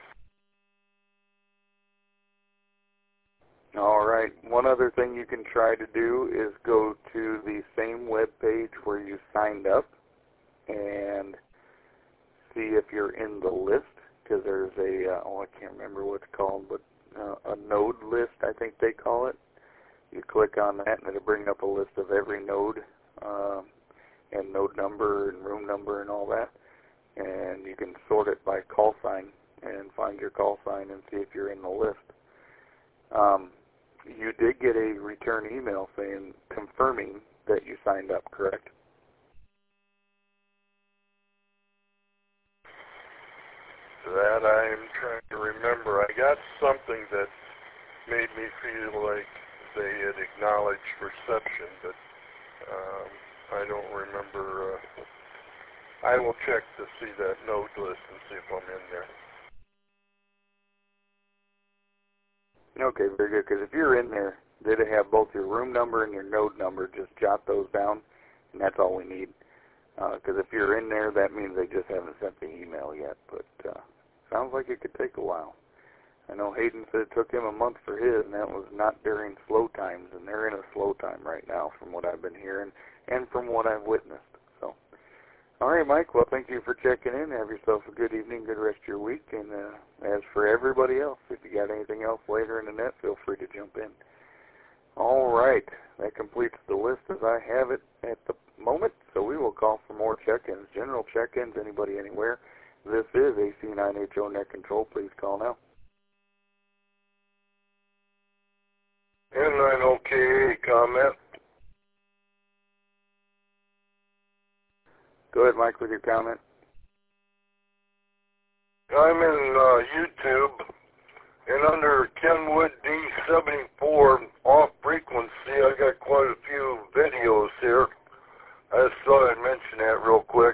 All right. One other thing you can try to do is go to the same web page where you signed up and see if you're in the list, because there's a, uh, oh, I can't remember what it's called, but uh, a node list, I think they call it. You click on that and it'll bring up a list of every node um, and node number and room number and all that. And you can sort it by call sign and find your call sign and see if you're in the list. Um, you did get a return email saying, confirming that you signed up, correct? That I'm trying to remember. I got something that made me feel like they had acknowledged reception, but um, I don't remember. Uh, I will check to see that node list and see if I'm in there. Okay, very good, because if you're in there, did it have both your room number and your node number? Just jot those down, and that's all we need. Because uh, if you're in there, that means they just haven't sent the email yet, but uh, sounds like it could take a while. I know Hayden said it took him a month for his, and that was not during slow times, and they're in a slow time right now from what I've been hearing and from what I've witnessed. So, all right, Mike, well, thank you for checking in. Have yourself a good evening, good rest of your week, and uh, as for everybody else, if you got anything else later in the net, feel free to jump in. All right, that completes the list as I have it at the moment, so we will call for more check-ins, general check-ins, anybody, anywhere. This is A C nine H O Net Control. Please call now. N nine O K A comment. Go ahead, Mike, with your comment. I'm in uh, YouTube, and under Kenwood D seventy-four off frequency, I got quite a few videos here. I just thought I'd mention that real quick.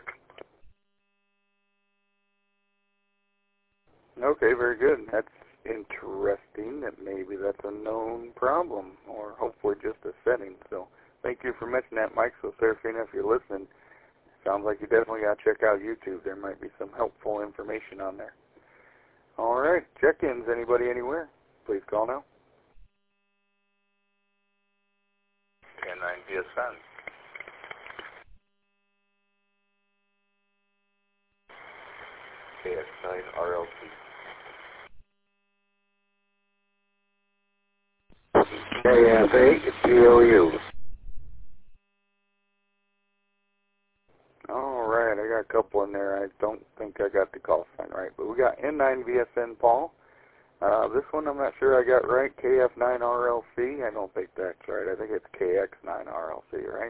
Okay, very good. That's interesting. That maybe that's a known problem, or hopefully just a setting. So thank you for mentioning that, Mike. So Serafina, if you're listening, sounds like you definitely got to check out YouTube. There might be some helpful information on there. All right, check-ins. Anybody, anywhere? Please call now. K nine V S N. K X nine R L C. K F eight G O U. All right, I got a couple in there. I don't think I got the call sign right, but we got N nine V S N Paul. Uh, this one I'm not sure I got right. K F nine R L C. I don't think that's right. I think it's K X nine R L C, right?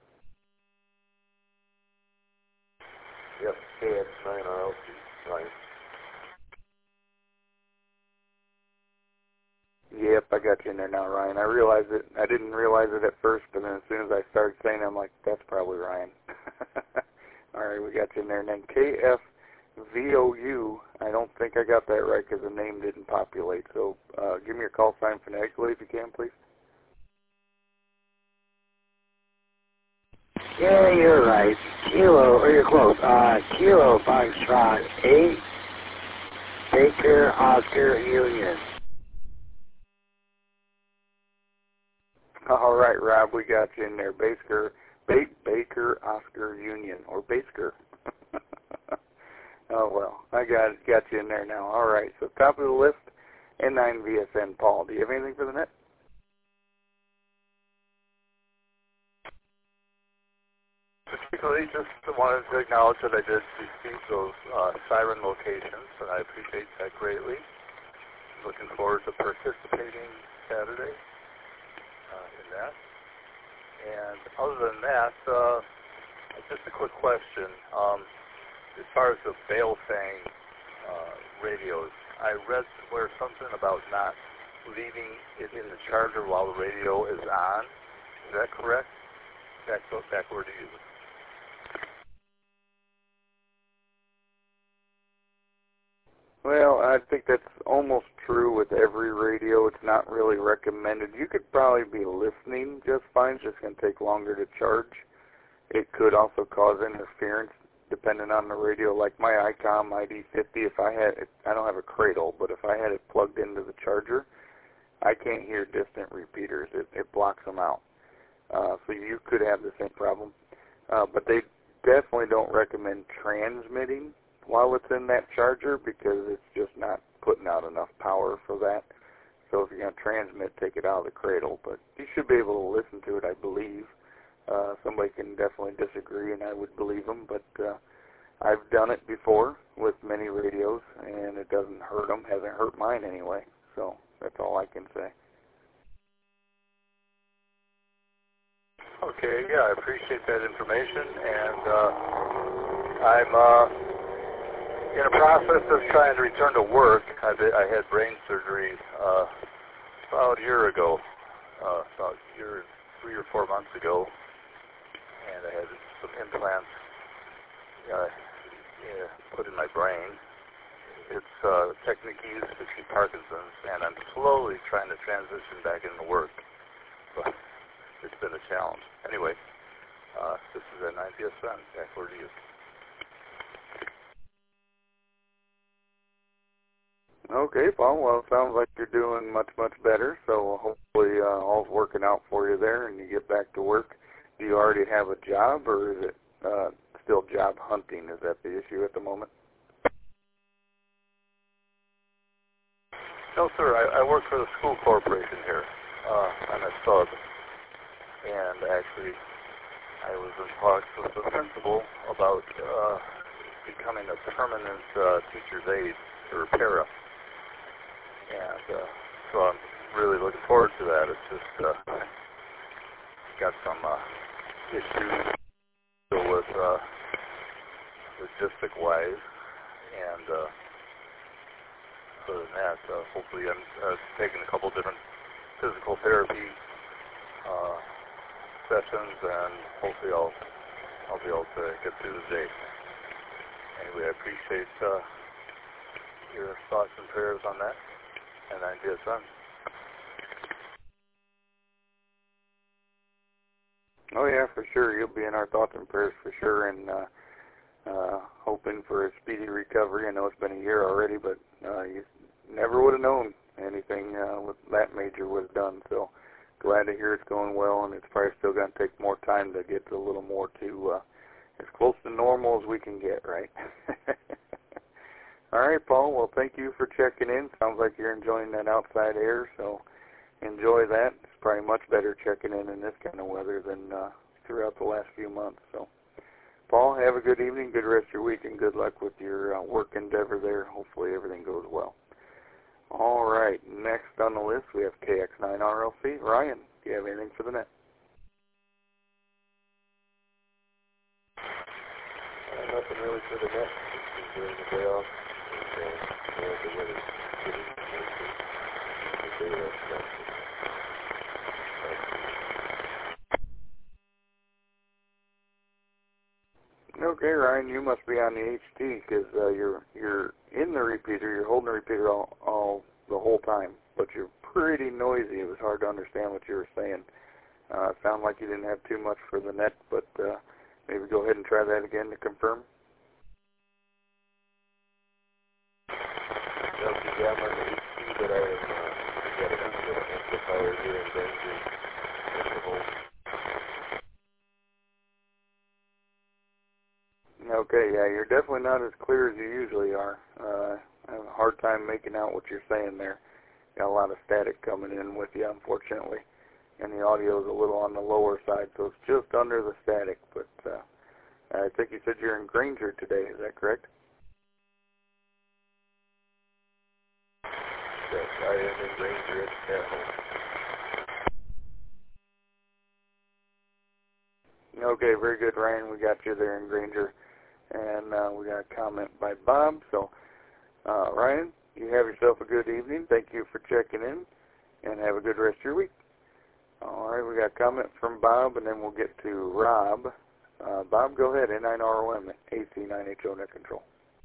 Yep, K X nine R L C, right. Yep, I got you in there now, Ryan. I realized it. I didn't realize it at first, but then as soon as I started saying it, I'm like, that's probably Ryan. All right, we got you in there. And then K F V O U, I don't think I got that right because the name didn't populate. So uh, give me your call sign phonetically if you can, please. Yeah, you're right. Kilo, or you're close. Uh, Kilo Foxtrot eight, Baker Oscar Union. All right, Rob, we got you in there. Baker, ba- Baker Oscar Union, or Basker. Oh, well, I got got you in there now. All right, so top of the list, N nine V S N. Paul, do you have anything for the net? Particularly, just wanted to acknowledge that I did receive those uh, siren locations, and I appreciate that greatly. Looking forward to participating Saturday uh, in that. And other than that, uh, just a quick question. Um, as far as the Baofeng uh, radios, I read somewhere something about not leaving it in the charger while the radio is on. Is that correct? Back, backward to you. Well, I think that's almost true with every radio. It's not really recommended. You could probably be listening just fine. It's just going to take longer to charge. It could also cause interference depending on the radio. Like my ICOM I D fifty, if I had it, I don't have a cradle, but if I had it plugged into the charger, I can't hear distant repeaters. It, it blocks them out. Uh, so you could have the same problem. Uh, but they definitely don't recommend transmitting while it's in that charger because it's just not putting out enough power for that. So if you're going to transmit, take it out of the cradle. But you should be able to listen to it, I believe. Uh, somebody can definitely disagree, and I would believe them. But uh, I've done it before with many radios, and it doesn't hurt them. Hasn't hurt mine anyway. So that's all I can say. Okay, yeah, I appreciate that information, and uh, I'm uh, in a process of trying to return to work. I, did, I had brain surgery uh, about a year ago, uh, about a year, three or four months ago, and I had some implants uh, yeah, put in my brain. It's uh, technique used to treat Parkinson's, and I'm slowly trying to transition back into work. But it's been a challenge. Anyway, uh, this is N nine V S N. Back over to you. Okay, Paul. Well, it sounds like you're doing much, much better. So hopefully uh, all's working out for you there and you get back to work. Do you already have a job, or is it uh, still job hunting? Is that the issue at the moment? No, sir. I, I work for the school corporation here. Uh, I'm a sub. And actually, I was in talks with the principal about uh, becoming a permanent uh, teacher's aide, or para. And uh, so I'm really looking forward to that. It's just uh, got some uh, issues to deal with uh, logistic-wise. And uh, other than that, uh, hopefully I'm uh, taking a couple different physical therapy uh, sessions, and hopefully I'll I'll be able to get through the day. Anyway, I appreciate uh, your thoughts and prayers on that, and I did son. Oh yeah, for sure. You'll be in our thoughts and prayers for sure, and uh, uh, hoping for a speedy recovery. I know it's been a year already, but uh, you never would have known anything uh, with that major was done. So. Glad to hear it's going well, and it's probably still going to take more time to get a little more to uh, as close to normal as we can get, right? All right, Paul. Well, thank you for checking in. Sounds like you're enjoying that outside air, so enjoy that. It's probably much better checking in in this kind of weather than uh, throughout the last few months. So, Paul, have a good evening, good rest of your week, and good luck with your uh, work endeavor there. Hopefully everything goes well. All right, next on the list we have K X nine R L C. Ryan, do you have anything for the net? Uh, nothing really for the net. Just enjoying the day off. And, uh, you know, the weather's pretty nice. The day off. Okay, Ryan, you must be on the H T because uh, you're you're in the repeater. You're holding the repeater all, all the whole time, but you're pretty noisy. It was hard to understand what you were saying. Uh, sounded like you didn't have too much for the net, but uh, maybe go ahead and try that again to confirm. But I have uh, got an amplifier here in Granger. Okay, yeah, you're definitely not as clear as you usually are. Uh, I have a hard time making out what you're saying there. Got a lot of static coming in with you, unfortunately. And the audio is a little on the lower side, so it's just under the static. But uh, I think you said you're in Granger today, is that correct? Yes, I am in Granger at Seattle. Okay, very good, Ryan. We got you there in Granger. And uh, we got a comment by Bob. So, uh, Ryan, you have yourself a good evening. Thank you for checking in, and have a good rest of your week. All right, we got a comment from Bob, and then we'll get to Rob. Uh, Bob, go ahead. N nine R O M, A C nine H O net control.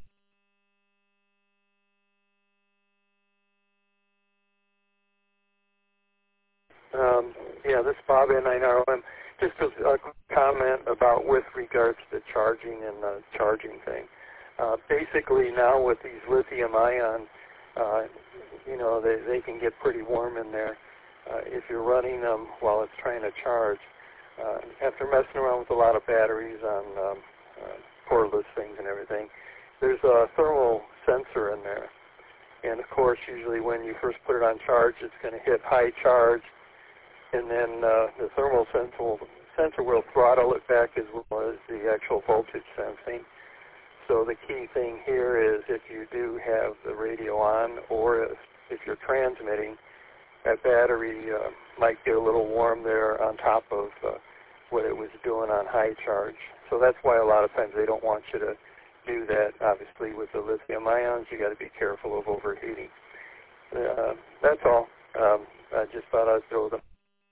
Um, yeah, this is Bob, N nine R O M. Just a, a comment about with regards to charging and the charging thing. Uh, basically now with these lithium ion, uh, you know, they, they can get pretty warm in there. Uh, if you're running them while it's trying to charge, uh, after messing around with a lot of batteries on um, uh, cordless things and everything, there's a thermal sensor in there. And of course, usually when you first put it on charge, it's going to hit high charge, and then uh, the thermal sensor will, sensor will throttle it back as well as the actual voltage sensing. So the key thing here is if you do have the radio on, or if, if you're transmitting, that battery uh, might get a little warm there on top of uh, what it was doing on high charge. So that's why a lot of times they don't want you to do that. Obviously with the lithium ions, you got to be careful of overheating. Uh, that's all. Um, I just thought I'd throw them.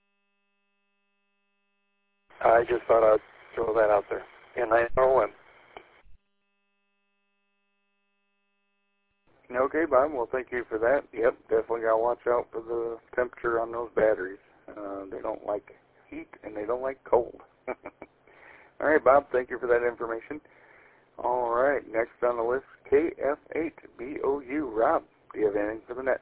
I just thought I'd throw that out there. And I know him. Okay, Bob. Well, thank you for that. Yep, definitely got to watch out for the temperature on those batteries. Uh, they don't like heat, and they don't like cold. All right, Bob, thank you for that information. All right, next on the list, K F eight B O U. Rob, do you have anything for the net?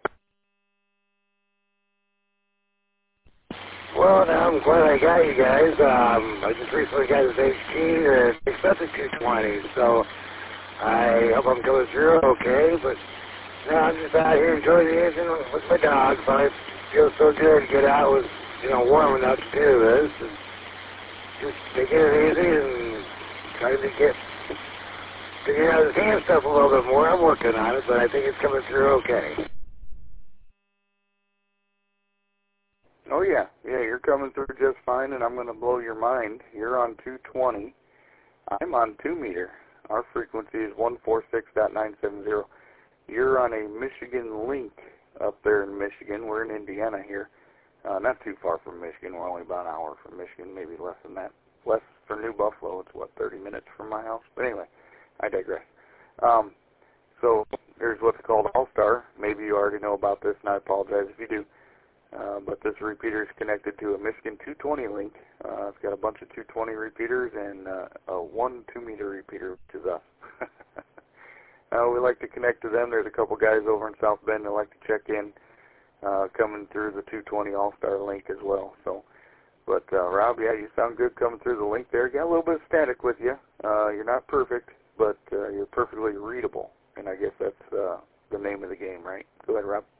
Well, now I'm glad I got you guys. Um, I just recently got this H T that accepted two twenty, so I hope I'm going through okay. But now I'm just out here enjoying the evening with my dog. But it feels so good to get out with, you know, warm enough to do this. And just taking it easy and trying to get figuring out his hand stuff a little bit more. I'm working on it, but I think it's coming through okay. Oh, yeah. Yeah, you're coming through just fine, and I'm going to blow your mind. You're on two twenty. I'm on two meter. Our frequency is one forty-six point nine seven zero. You're on a Michigan link up there in Michigan. We're in Indiana here. Uh, not too far from Michigan. We're only about an hour from Michigan, maybe less than that. Less for New Buffalo. It's, what, thirty minutes from my house? But anyway, I digress. Um, so here's what's called All-Star. Maybe you already know about this, and I apologize if you do. Uh, but this repeater is connected to a Michigan two twenty link. Uh, it's got a bunch of two twenty repeaters and uh, a one two meter repeater, which is us. uh, we like to connect to them. There's a couple guys over in South Bend that like to check in, uh, coming through the two twenty All-Star link as well. So, but uh, Rob, yeah, you sound good coming through the link there. Got a little bit of static with you. Uh, you're not perfect, but uh, you're perfectly readable, and I guess that's uh, the name of the game, right? Go ahead, Rob.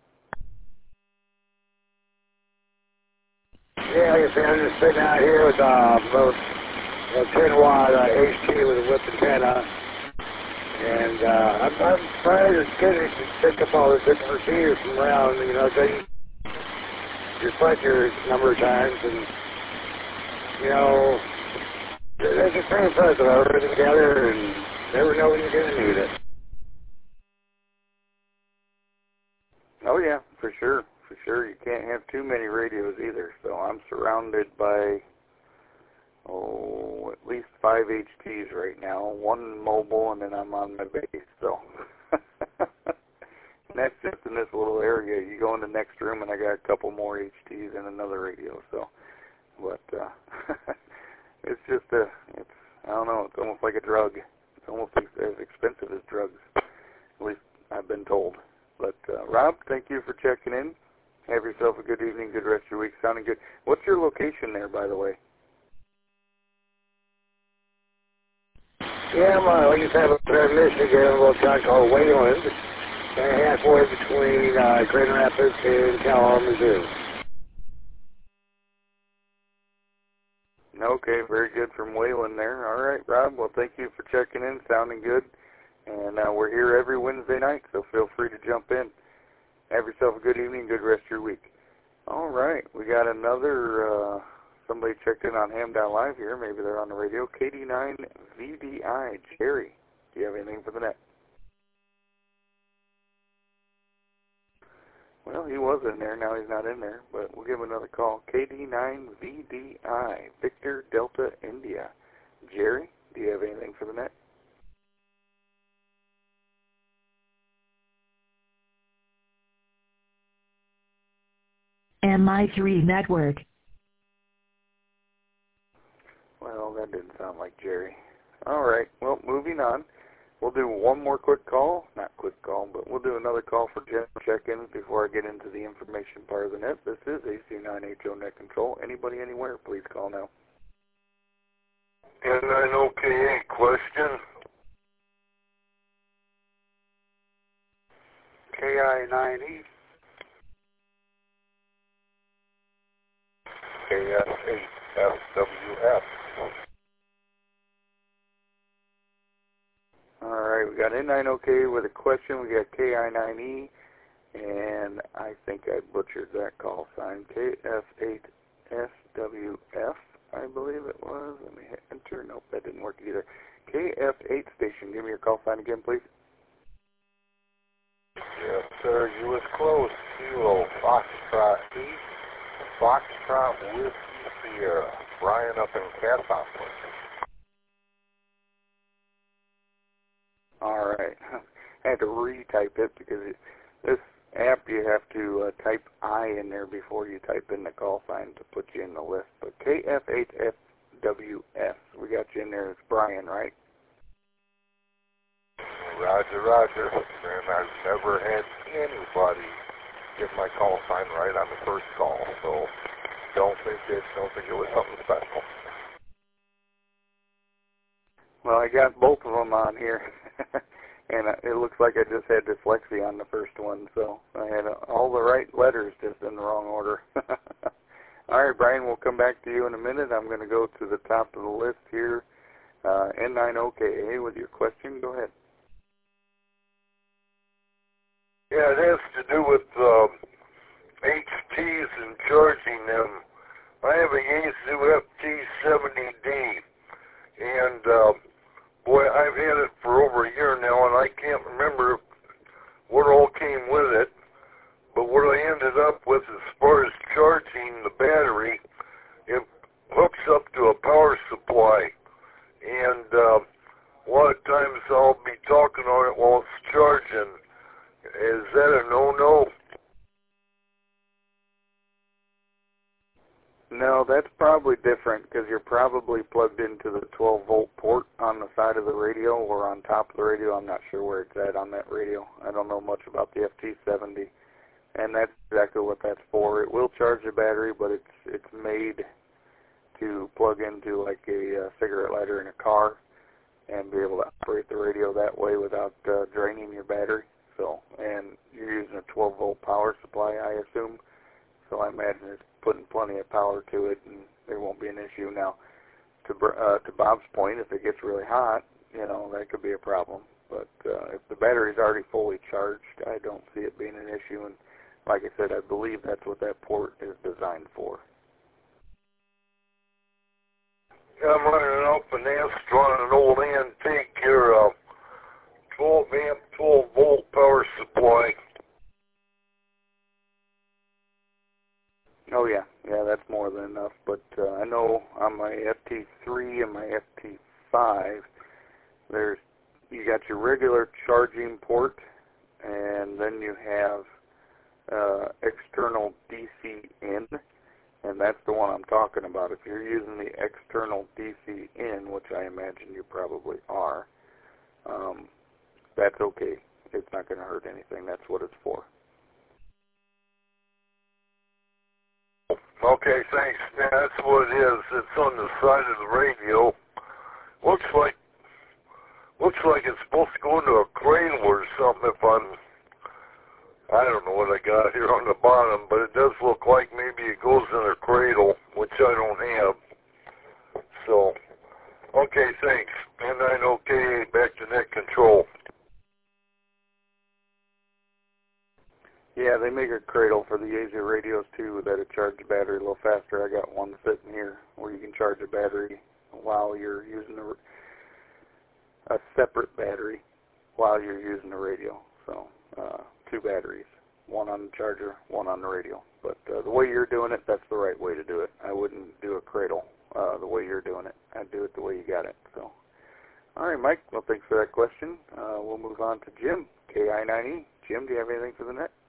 Yeah, like I said, I'm just sitting out here with uh, about a ten watt uh, H T with a whip antenna, and uh, I'm, I'm trying to get it to pick up all the different receivers from around, you know, so you reflect your number of times, and, you know, it's just very impressive. I put it together and never know when you're going to need it. Oh, yeah, for sure. For sure, you can't have too many radios either. So I'm surrounded by, oh, at least five H Ts right now. One mobile, and then I'm on my base. So and that's just in this little area. You go in the next room, and I got a couple more H Ts and another radio. So but uh, it's just a, it's, I don't know, it's almost like a drug. It's almost as expensive as drugs, at least I've been told. But uh, Rob, thank you for checking in. Have yourself a good evening, good rest of your week. Sounding good. What's your location there, by the way? Yeah, I'm uh, like I said, up there in Michigan, a little town called Wayland, uh, halfway between uh, Grand Rapids and Kalamazoo. Okay, very good from Wayland there. All right, Rob, well, thank you for checking in. Sounding good. And uh, we're here every Wednesday night, so feel free to jump in. Have yourself a good evening, good rest of your week. All right, we got another, uh, somebody checked in on Ham dot Live here. Maybe they're on the radio. K D nine V D I. Jerry, do you have anything for the net? Well, he was in there. Now he's not in there, but we'll give him another call. K D nine V D I. Victor Delta India. Jerry, do you have anything for the net? M I three Network. Well, that didn't sound like Jerry. All right, well, moving on. We'll do one more quick call. Not quick call, but we'll do another call for general check-ins before I get into the information part of the net. This is A C nine H O Net Control. Anybody, anywhere, please call now. N nine O K A question. K I nine E. K S eight S W F. All right, we got N nine O K with a question. We got K I nine E, and I think I butchered that call sign. K S eight S W F, I believe it was. Let me hit enter. Nope, that didn't work either. K F eight station. Give me your call sign again, please. Yes, sir. You was close. Kilo Foxtrot East. Foxtrot Whiskey Sierra. Brian up in Cassopolis. All right. I had to retype it because it, this app you have to uh, type I in there before you type in the call sign to put you in the list. But K F eight F W S, we got you in there. It's Brian, right? Roger, Roger. And I've never had anybody get my call sign right on the first call, so don't think it, don't think it was something special. Well, I got both of them on here, and it looks like I just had dyslexia on the first one, so I had all the right letters just in the wrong order. All right, Brian, we'll come back to you in a minute. I'm going to go to the top of the list here. Uh, N nine O K A with your question. Go ahead. Yeah, it has to do with um, H Ts and charging them. I have a Yaesu F T seventy D, and uh, boy, I've had it for over a year now, and I can't remember what all came with it. But what I ended up with as far as charging the battery, it hooks up to a power supply, and uh, a lot of times I'll be talking on it while it's charging. Is that a no-no? No, that's probably different because you're probably plugged into the twelve volt port on the side of the radio or on top of the radio. I'm not sure where it's at on that radio. I don't know much about the F T seventy, and that's exactly what that's for. It will charge the battery, but it's it's made to plug into like a uh, cigarette lighter in a car and be able to operate the radio that way without uh, draining your battery. So, and you're using a twelve volt power supply, I assume. So I imagine it's putting plenty of power to it, and there won't be an issue. Now, to uh, to Bob's point, if it gets really hot, you know, that could be a problem. But uh, if the battery's already fully charged, I don't see it being an issue. And like I said, I believe that's what that port is designed for. Yeah, I'm running an open nest on an old antique here, uh, twelve amp, twelve volt power supply. Oh yeah, yeah, that's more than enough. But uh, I know on my F T three and my F T five, there's you got your regular charging port, and then you have uh, external D C in, and then that's the one I'm talking about. If you're using the external D C in, which I imagine you probably are, um, that's okay. It's not going to hurt anything. That's what it's for. Okay, thanks. Yeah, that's what it is. It's on the side of the radio. Looks like looks like it's supposed to go into a cradle or something. If I'm, I don't know what I got here on the bottom, but it does look like maybe it goes in a cradle, which I don't have. So, okay, thanks. And nine okay, back to net control. Yeah, they make a cradle for the Yaesu radios too that'll charge the battery a little faster. I got one sitting here where you can charge a battery while you're using a, a separate battery while you're using the radio. So uh, two batteries, one on the charger, one on the radio. But uh, the way you're doing it, that's the right way to do it. I wouldn't do a cradle uh, the way you're doing it. I'd do it the way you got it. So, all right, Mike. Well, thanks for that question. Uh, we'll move on to Jim, K I nine E. Jim, do you have anything for the net?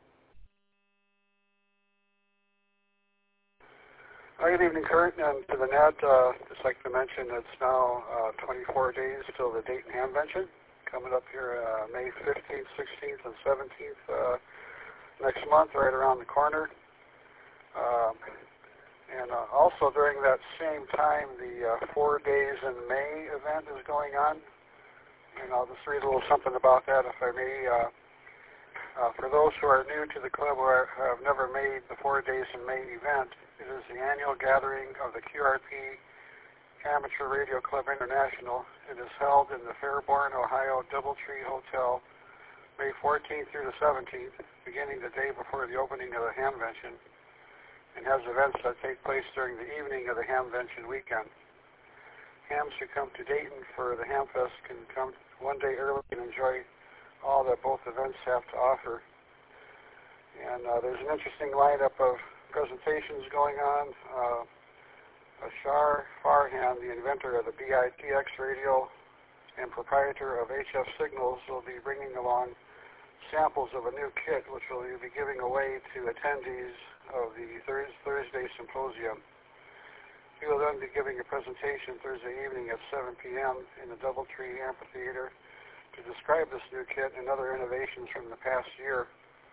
Good evening, Kurt, and to the net. Uh, just like to mention, it's now uh, twenty-four days till the Dayton Hamvention, coming up here uh, May fifteenth, sixteenth, and seventeenth uh, next month, right around the corner. Um, and uh, also during that same time, the uh, Four Days in May event is going on. And I'll just read a little something about that, if I may. Uh, uh, for those who are new to the club or have never made the Four Days in May event, it is the annual gathering of the Q R P Amateur Radio Club International. It is held in the Fairborn, Ohio Doubletree Hotel, May fourteenth through the seventeenth, beginning the day before the opening of the Hamvention, and has events that take place during the evening of the Hamvention weekend. Hams who come to Dayton for the Hamfest can come one day early and enjoy all that both events have to offer. And uh, there's an interesting lineup of presentations going on. Uh, Ashar Farhan, the inventor of the B I T X radio and proprietor of H F Signals, will be bringing along samples of a new kit which will be giving away to attendees of the Thursday Symposium. He will then be giving a presentation Thursday evening at seven p m in the Doubletree Amphitheater to describe this new kit and other innovations from the past year.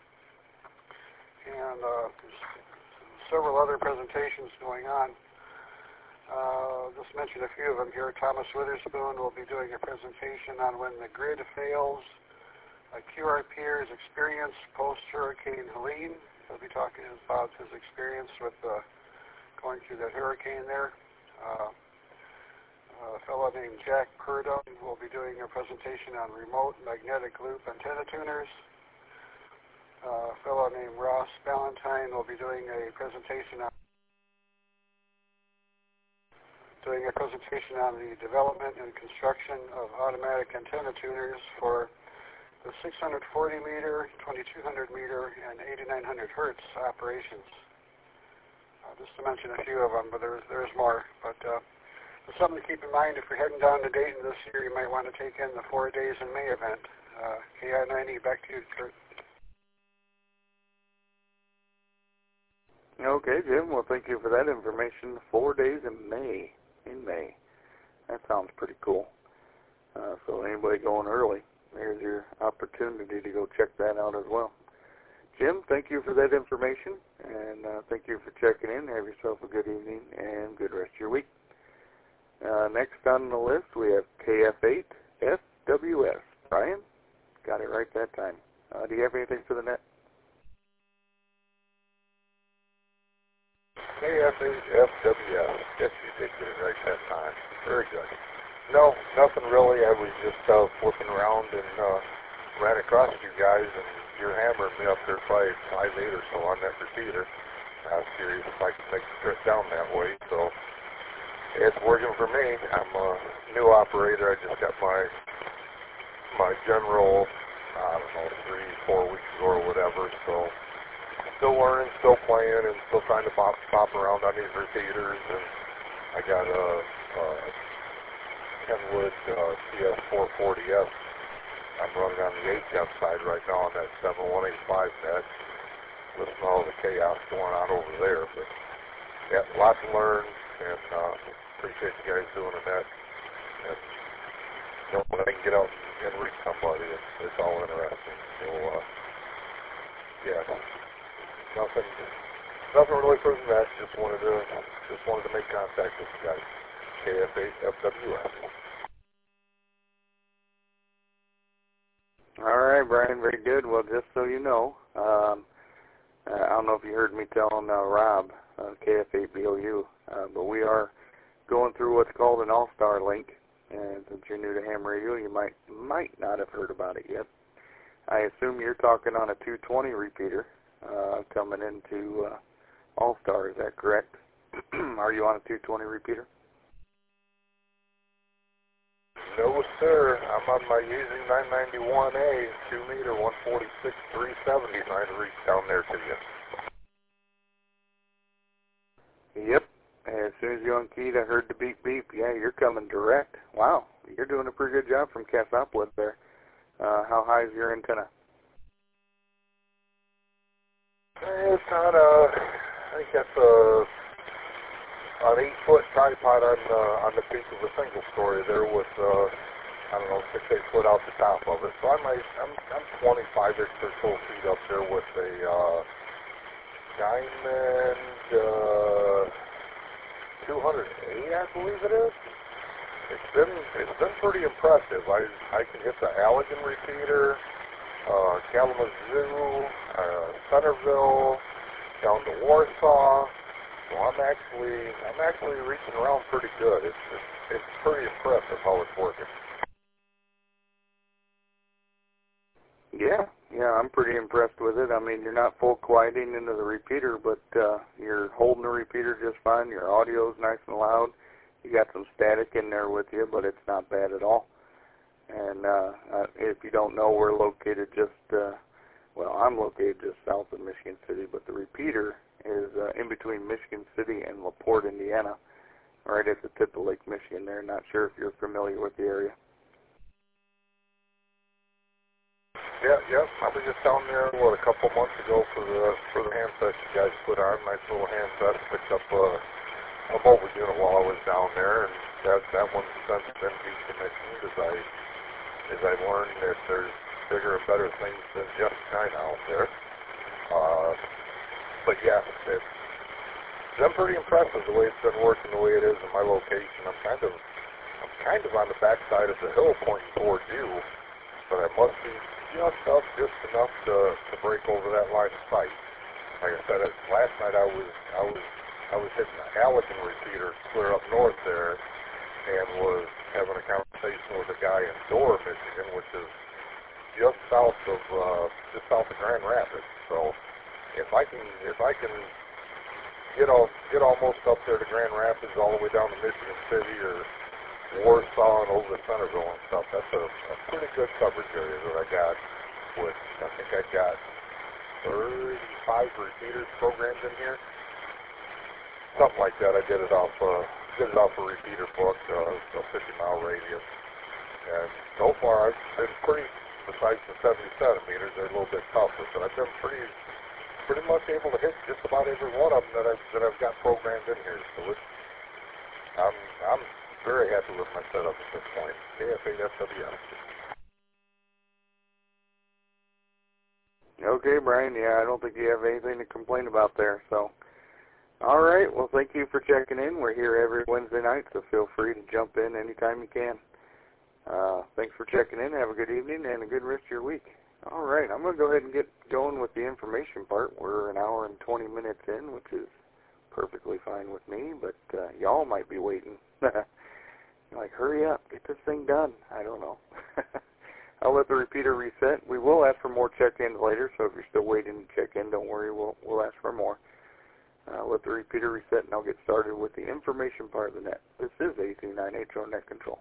And uh, there's several other presentations going on. Uh, just mention a few of them here. Thomas Witherspoon will be doing a presentation on when the grid fails, a Q R P's experience post-Hurricane Helene. He'll be talking about his experience with uh, going through that hurricane there. Uh, a fellow named Jack Purdom will be doing a presentation on remote magnetic loop antenna tuners. Uh, a fellow named Ross Ballantyne will be doing a presentation on doing a presentation on the development and construction of automatic antenna tuners for the six hundred forty meter, twenty-two hundred meter, and eighty-nine hundred hertz operations. Uh, just to mention a few of them, but there's there's more. But uh, it's something to keep in mind if you're heading down to Dayton this year. You might want to take in the Four Days in May event. Uh, K I nine E, back to you, Kurt. Okay, Jim. Well, thank you for that information. Four days in May. In May. That sounds pretty cool. Uh, so anybody going early, there's your opportunity to go check that out as well. Jim, thank you for that information, and uh, thank you for checking in. Have yourself a good evening and good rest of your week. Uh, next on the list, we have K F eight F W S. Brian, got it right that time. Uh, do you have anything for the net? K F eight F W S. Guess you did get it right that time. Very good. No, nothing really. I was just uh, flipping around and uh, ran across you guys, and you're hammering me up there by five eight or so on that repeater. I was curious if I could make the trip down that way, so it's working for me. I'm a new operator. I just got my my general, I don't know, three, four weeks ago or whatever, so still learning, still playing, and still trying to pop, pop around on these repeaters. And I got a, a Kenwood uh, C S four forty S. I'm running on the H F side right now on that seven one eight five net. Listen to all the chaos going on over there. But yeah, a lot to learn, and uh, appreciate you guys doing that. And you know, when I can get out and reach somebody, it's, it's all interesting. So, uh, yeah, nothing, nothing really for the net. Just wanted to, just wanted to make contact with you guys. K F eight F W S. All right, Brian, very good. Well, just so you know, um, uh, I don't know if you heard me telling uh, Rob, uh, K F eight B O U, uh, but we are going through what's called an All-Star link, and since you're new to ham radio, you might might not have heard about it yet. I assume you're talking on a two twenty repeater uh, coming into uh, All-Star, is that correct? Are you on a two twenty repeater? No, sir. I'm on my using nine ninety-one A, two meter, one forty-six, three seventy, trying to reach down there to you. Yep. As soon as you unkeyed, I heard the beep beep. Yeah, you're coming direct. Wow. You're doing a pretty good job from Cassopolis there. Uh, how high is your antenna? It's not a, I think that's a, an eight-foot tripod on uh, on the peak of a single story there with, uh, I don't know, six, eight foot out the top of it. So I might, I'm, I'm twenty-five-ish or so feet up there with a uh, Diamond uh, two oh eight, I believe it is. It's been, it's been pretty impressive. I, I can hit the Allegan repeater, uh, Kalamazoo, uh, Centerville, down to Warsaw. So I'm actually, I'm actually reaching around pretty good. It's, it's, it's pretty impressive how it's working. Yeah, yeah, I'm pretty impressed with it. I mean, you're not full quieting into the repeater, but uh, you're holding the repeater just fine. Your audio's nice and loud. You got some static in there with you, but it's not bad at all. And uh, uh, if you don't know, we're located just, uh, well, I'm located just south of Michigan City, but the repeater is uh, in between Michigan City and LaPorte, Indiana, right at the tip of Lake Michigan there. Not sure if you're familiar with the area. Yeah, yeah. I was just down there, what, a couple months ago for the for the handset you guys put on. Nice little handset. Picked up a, a mobile unit while I was down there, and that that one's since been decommissioned as I as I learned that there's bigger and better things than just China out there. Uh, but yeah, it's been pretty impressive the way it's been working, the way it is in my location. I'm kind of I'm kind of on the backside of the hill pointing towards you, but I must be just up just enough to, to break over that line of sight. Like I said, last night I was I was I was hitting the Allegan repeater clear up north there, and was having a conversation with a guy in Dorr, Michigan, which is just south of uh, just south of Grand Rapids. So if I can if I can get all get almost up there to Grand Rapids, all the way down to Michigan City or Warsaw and over to Centerville and stuff, that's a, a pretty good coverage area that I got with, I think I got thirty-five repeaters programmed in here. Something like that. I did it off, uh, did it off a repeater book, uh, a fifty mile radius. And so far I've been pretty, besides the seventy centimeters, they're a little bit tougher, but I've been pretty, pretty much able to hit just about every one of them that I've, that I've got programmed in here. So it's, I'm, I'm very happy with my setup at this point. K F eight F W S. Okay, Brian. Yeah, I don't think you have anything to complain about there. So, all right. Well, thank you for checking in. We're here every Wednesday night, so feel free to jump in anytime you can. Uh, thanks for checking in. Have a good evening and a good rest of your week. All right. I'm going to go ahead and get going with the information part. We're an hour and twenty minutes in, which is perfectly fine with me, but uh, y'all might be waiting. Like, hurry up, get this thing done. I don't know. I'll let the repeater reset. We will ask for more check-ins later, so if you're still waiting to check in, don't worry, we'll, we'll ask for more. Uh, let the repeater reset, and I'll get started with the information part of the net. This is A C nine H O Net Control.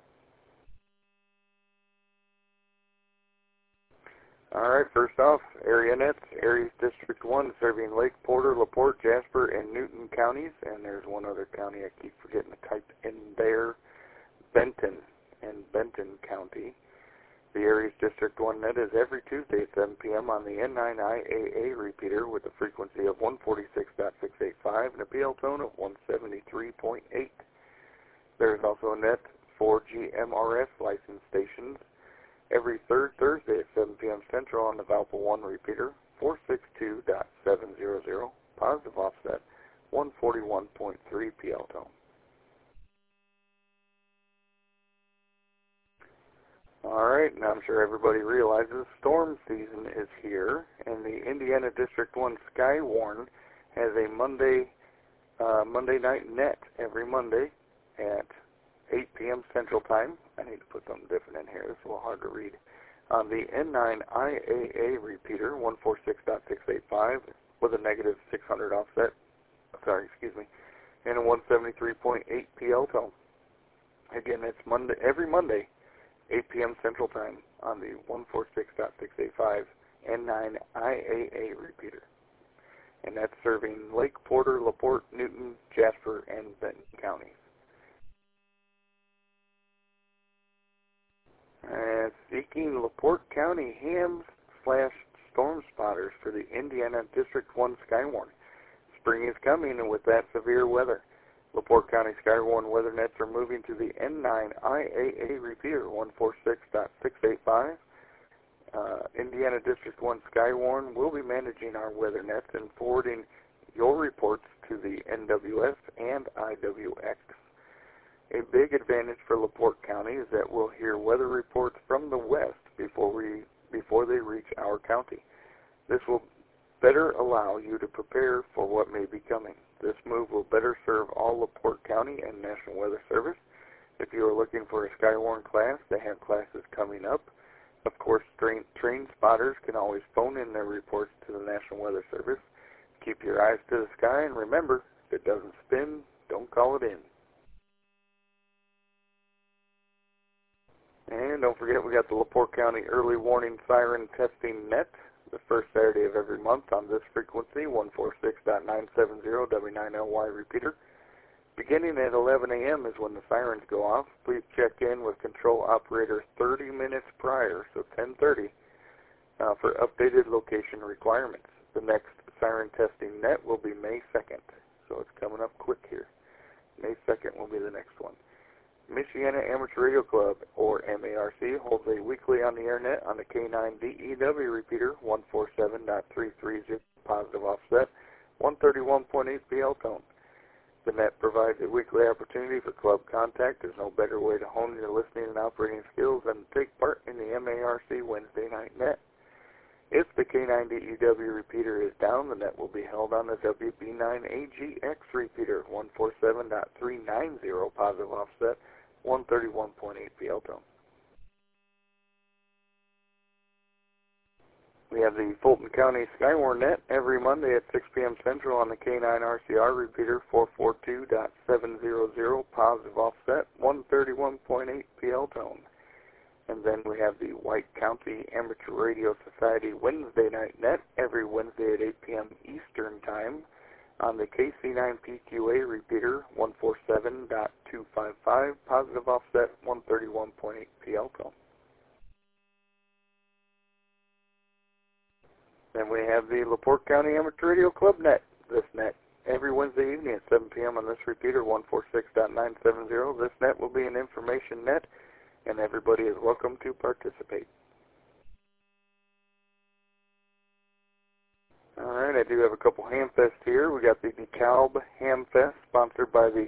All right, first off, area nets, Aries District one, serving Lake Porter, LaPorte, Jasper, and Newton counties, and there's one other county I keep forgetting to type in there, Benton, in Benton County. The Aries District one net is every Tuesday at seven p m on the N nine I A A repeater with a frequency of one forty-six point six eight five and a P L tone of one seventy-three point eight. There is also a net for G M R S licensed stations every third Thursday at seven p m Central on the Valpo one repeater, four sixty-two point seven hundred, positive offset, one forty-one point three P L tone. Alright, now I'm sure everybody realizes storm season is here, and the Indiana District one Skywarn has a Monday uh, Monday night net every Monday at eight p m Central Time. I need to put something different in here. This is a little hard to read. On the N nine I A A repeater, one forty-six point six eight five with a negative six hundred offset, sorry, excuse me, and a one seventy-three point eight P L tone. Again, it's Monday, every Monday, eight p m Central Time on the one forty-six point six eight five N nine I A A repeater. And that's serving Lake Porter, LaPorte, Newton, Jasper, and Benton counties. Uh, seeking LaPorte County hams slash storm spotters for the Indiana District one Skywarn. Spring is coming, and with that, severe weather. LaPorte County Skywarn weather nets are moving to the N nine I A A repeater, one forty-six point six eight five. Uh, Indiana District one Skywarn will be managing our weather nets and forwarding your reports to the N W S and I W X. A big advantage for LaPorte County is that we'll hear weather reports from the west before we before they reach our county. This will better allow you to prepare for what may be coming. This move will better serve all LaPorte County and National Weather Service. If you are looking for a Skywarn class, they have classes coming up. Of course, train, trained spotters can always phone in their reports to the National Weather Service. Keep your eyes to the sky, and remember, if it doesn't spin, don't call it in. And don't forget, we got the LaPorte County Early Warning Siren Testing Net, the first Saturday of every month on this frequency, one forty-six point nine seven zero W nine L Y repeater. Beginning at eleven a m is when the sirens go off. Please check in with control operator thirty minutes prior, so ten thirty, uh, for updated location requirements. The next siren testing net will be May second, so it's coming up quick here. May second will be the next one. Michiana Amateur Radio Club, or M A R C, holds a weekly on-the-air net on the K nine D E W repeater, one forty-seven point three three zero, positive offset, one thirty-one point eight P L tone. The net provides a weekly opportunity for club contact. There's no better way to hone your listening and operating skills than to take part in the M A R C Wednesday night net. If the K nine D E W repeater is down, the net will be held on the W B nine A G X repeater, one forty-seven point three nine zero, positive offset, one thirty-one point eight P L tone. We have the Fulton County Skywarn net every Monday at six p m Central on the K nine R C R repeater, four forty-two point seven hundred, positive offset, one thirty-one point eight P L tone. And then we have the White County Amateur Radio Society Wednesday night net every Wednesday at eight p m Eastern Time on the K C nine P Q A repeater, one forty-seven point two five five, positive offset, one thirty-one point eight P L tone. Then we have the LaPorte County Amateur Radio Club net, this net, every Wednesday evening at seven p m on this repeater, one forty-six point nine seven zero. This net will be an information net, and everybody is welcome to participate. Alright, I do have a couple ham fests here. We got the DeKalb Ham Fest, sponsored by the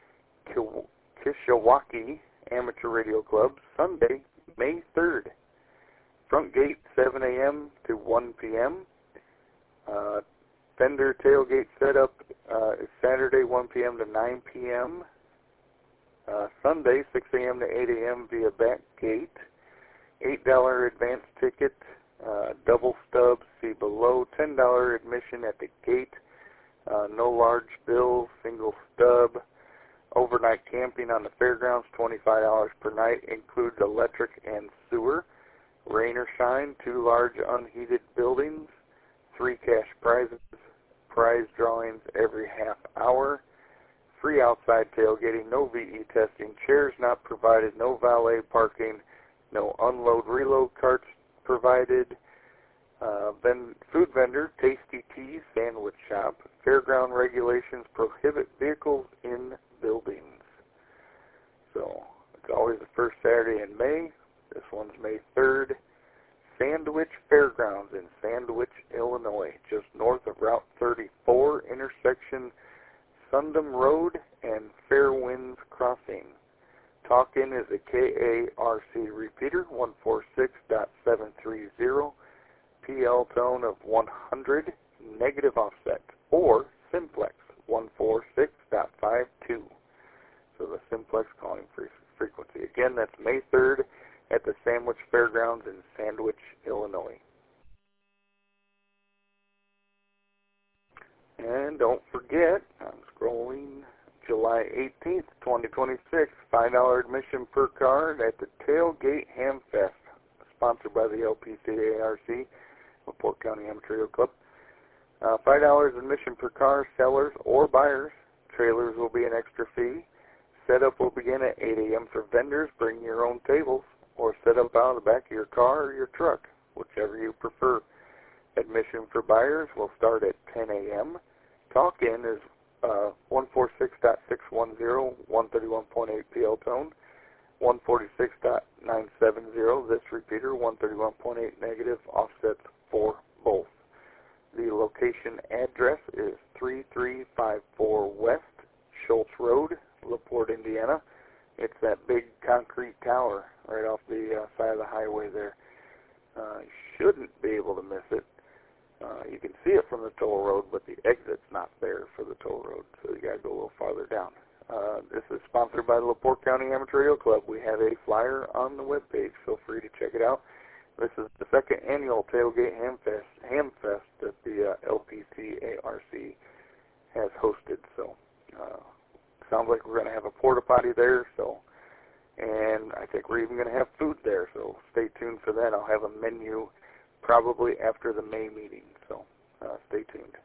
Kishwaukee Amateur Radio Club, Sunday, May third. Front gate, seven a m to one p m Uh, fender tailgate setup uh, is Saturday, one p m to nine p m Uh, Sunday, six a m to eight a m via back gate. eight dollar advance ticket, uh, double stub, see below. ten dollar admission at the gate. Uh, no large bill, single stub. Overnight camping on the fairgrounds, twenty-five dollars per night, includes electric and sewer. Rain or shine, two large unheated buildings, three cash prizes, prize drawings every half hour. Free outside tailgating, no V E testing, chairs not provided, no valet parking, No unload reload carts provided. Uh, then food vendor, Tasty Tea Sandwich Shop. Fairground regulations prohibit vehicles in buildings. So it's always the first Saturday in May. This one's May third. Sandwich Fairgrounds in Sandwich, Illinois, just north of Route thirty-four, intersection Sundom Road and Fairwinds Crossing. Talk-in is a K A R C repeater, one forty-six point seven three zero, P L tone of one hundred, negative offset, or simplex, one forty-six point five two. So the simplex calling frequency. Again, that's May third at the Sandwich Fairgrounds in Sandwich, Illinois. And don't forget, I'm scrolling, July eighteenth, twenty twenty-six, five dollars admission per car at the Tailgate Ham Fest, sponsored by the L P C A R C, LaPorte County Amateur Radio Club. Uh, five dollars admission per car, sellers or buyers. Trailers will be an extra fee. Setup will begin at eight a.m. for vendors. Bring your own tables or set up out of the back of your car or your truck, whichever you prefer. Admission for buyers will start at ten a.m. Talk-in is uh, one forty-six point six one zero, one thirty-one point eight P L tone, one forty-six point nine seven zero, this repeater, one thirty-one point eight negative, offsets for both. The location address is three three five four West Schultz Road, LaPorte, Indiana. It's that big concrete tower right off the uh, side of the highway there. Uh, you shouldn't be able to miss it. Uh, you can see it from the toll road, but the exit's not there for the toll road, so you got to go a little farther down. Uh, this is sponsored by the LaPorte County Amateur Radio Club. We have a flyer on the webpage. Feel free to check it out. This is the second annual Tailgate Ham Fest, Ham Fest that the uh, L P C A R C has hosted. So, uh, sounds like we're going to have a porta potty there. So, and I think we're even going to have food there. So, stay tuned for that. I'll have a menu probably after the May meeting. So, uh, stay tuned.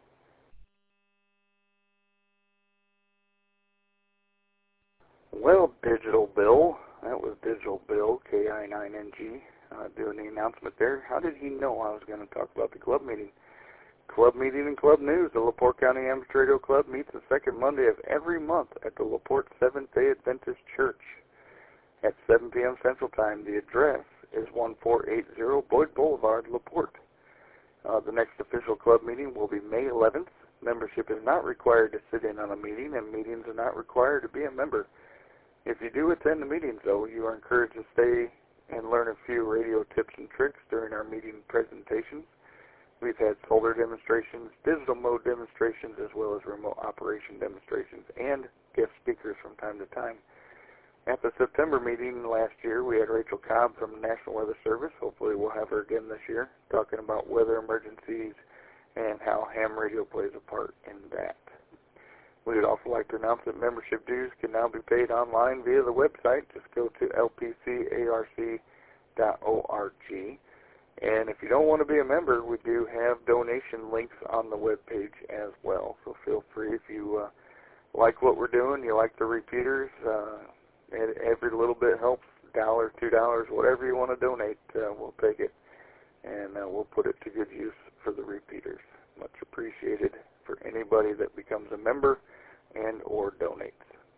Well, Digital Bill, that was Digital Bill, K I nine N G, uh, doing the announcement there. How did he know I was going to talk about the club meeting? Club meeting and club news. The LaPorte County Amateur Radio Club meets the second Monday of every month at the LaPorte Seventh-day Adventist Church at seven p.m. Central Time. The address is one four eight zero Boyd Boulevard, LaPorte. Uh, the next official club meeting will be May eleventh. Membership is not required to sit in on a meeting, and meetings are not required to be a member. If you do attend the meetings, though, you are encouraged to stay and learn a few radio tips and tricks during our meeting presentations. We've had solar demonstrations, digital mode demonstrations, as well as remote operation demonstrations, and guest speakers from time to time. At the September meeting last year, we had Rachel Cobb from the National Weather Service. Hopefully we'll have her again this year, talking about weather emergencies and how ham radio plays a part in that. We would also like to announce that membership dues can now be paid online via the website. Just go to L P C A R C dot org. And if you don't want to be a member, we do have donation links on the webpage as well. So feel free, if you uh, like what we're doing, you like the repeaters, uh, and every little bit helps, dollar, two dollars, whatever you want to donate, uh, we'll take it, and uh, we'll put it to good use for the repeaters. Much appreciated for anybody that becomes a member and or donates.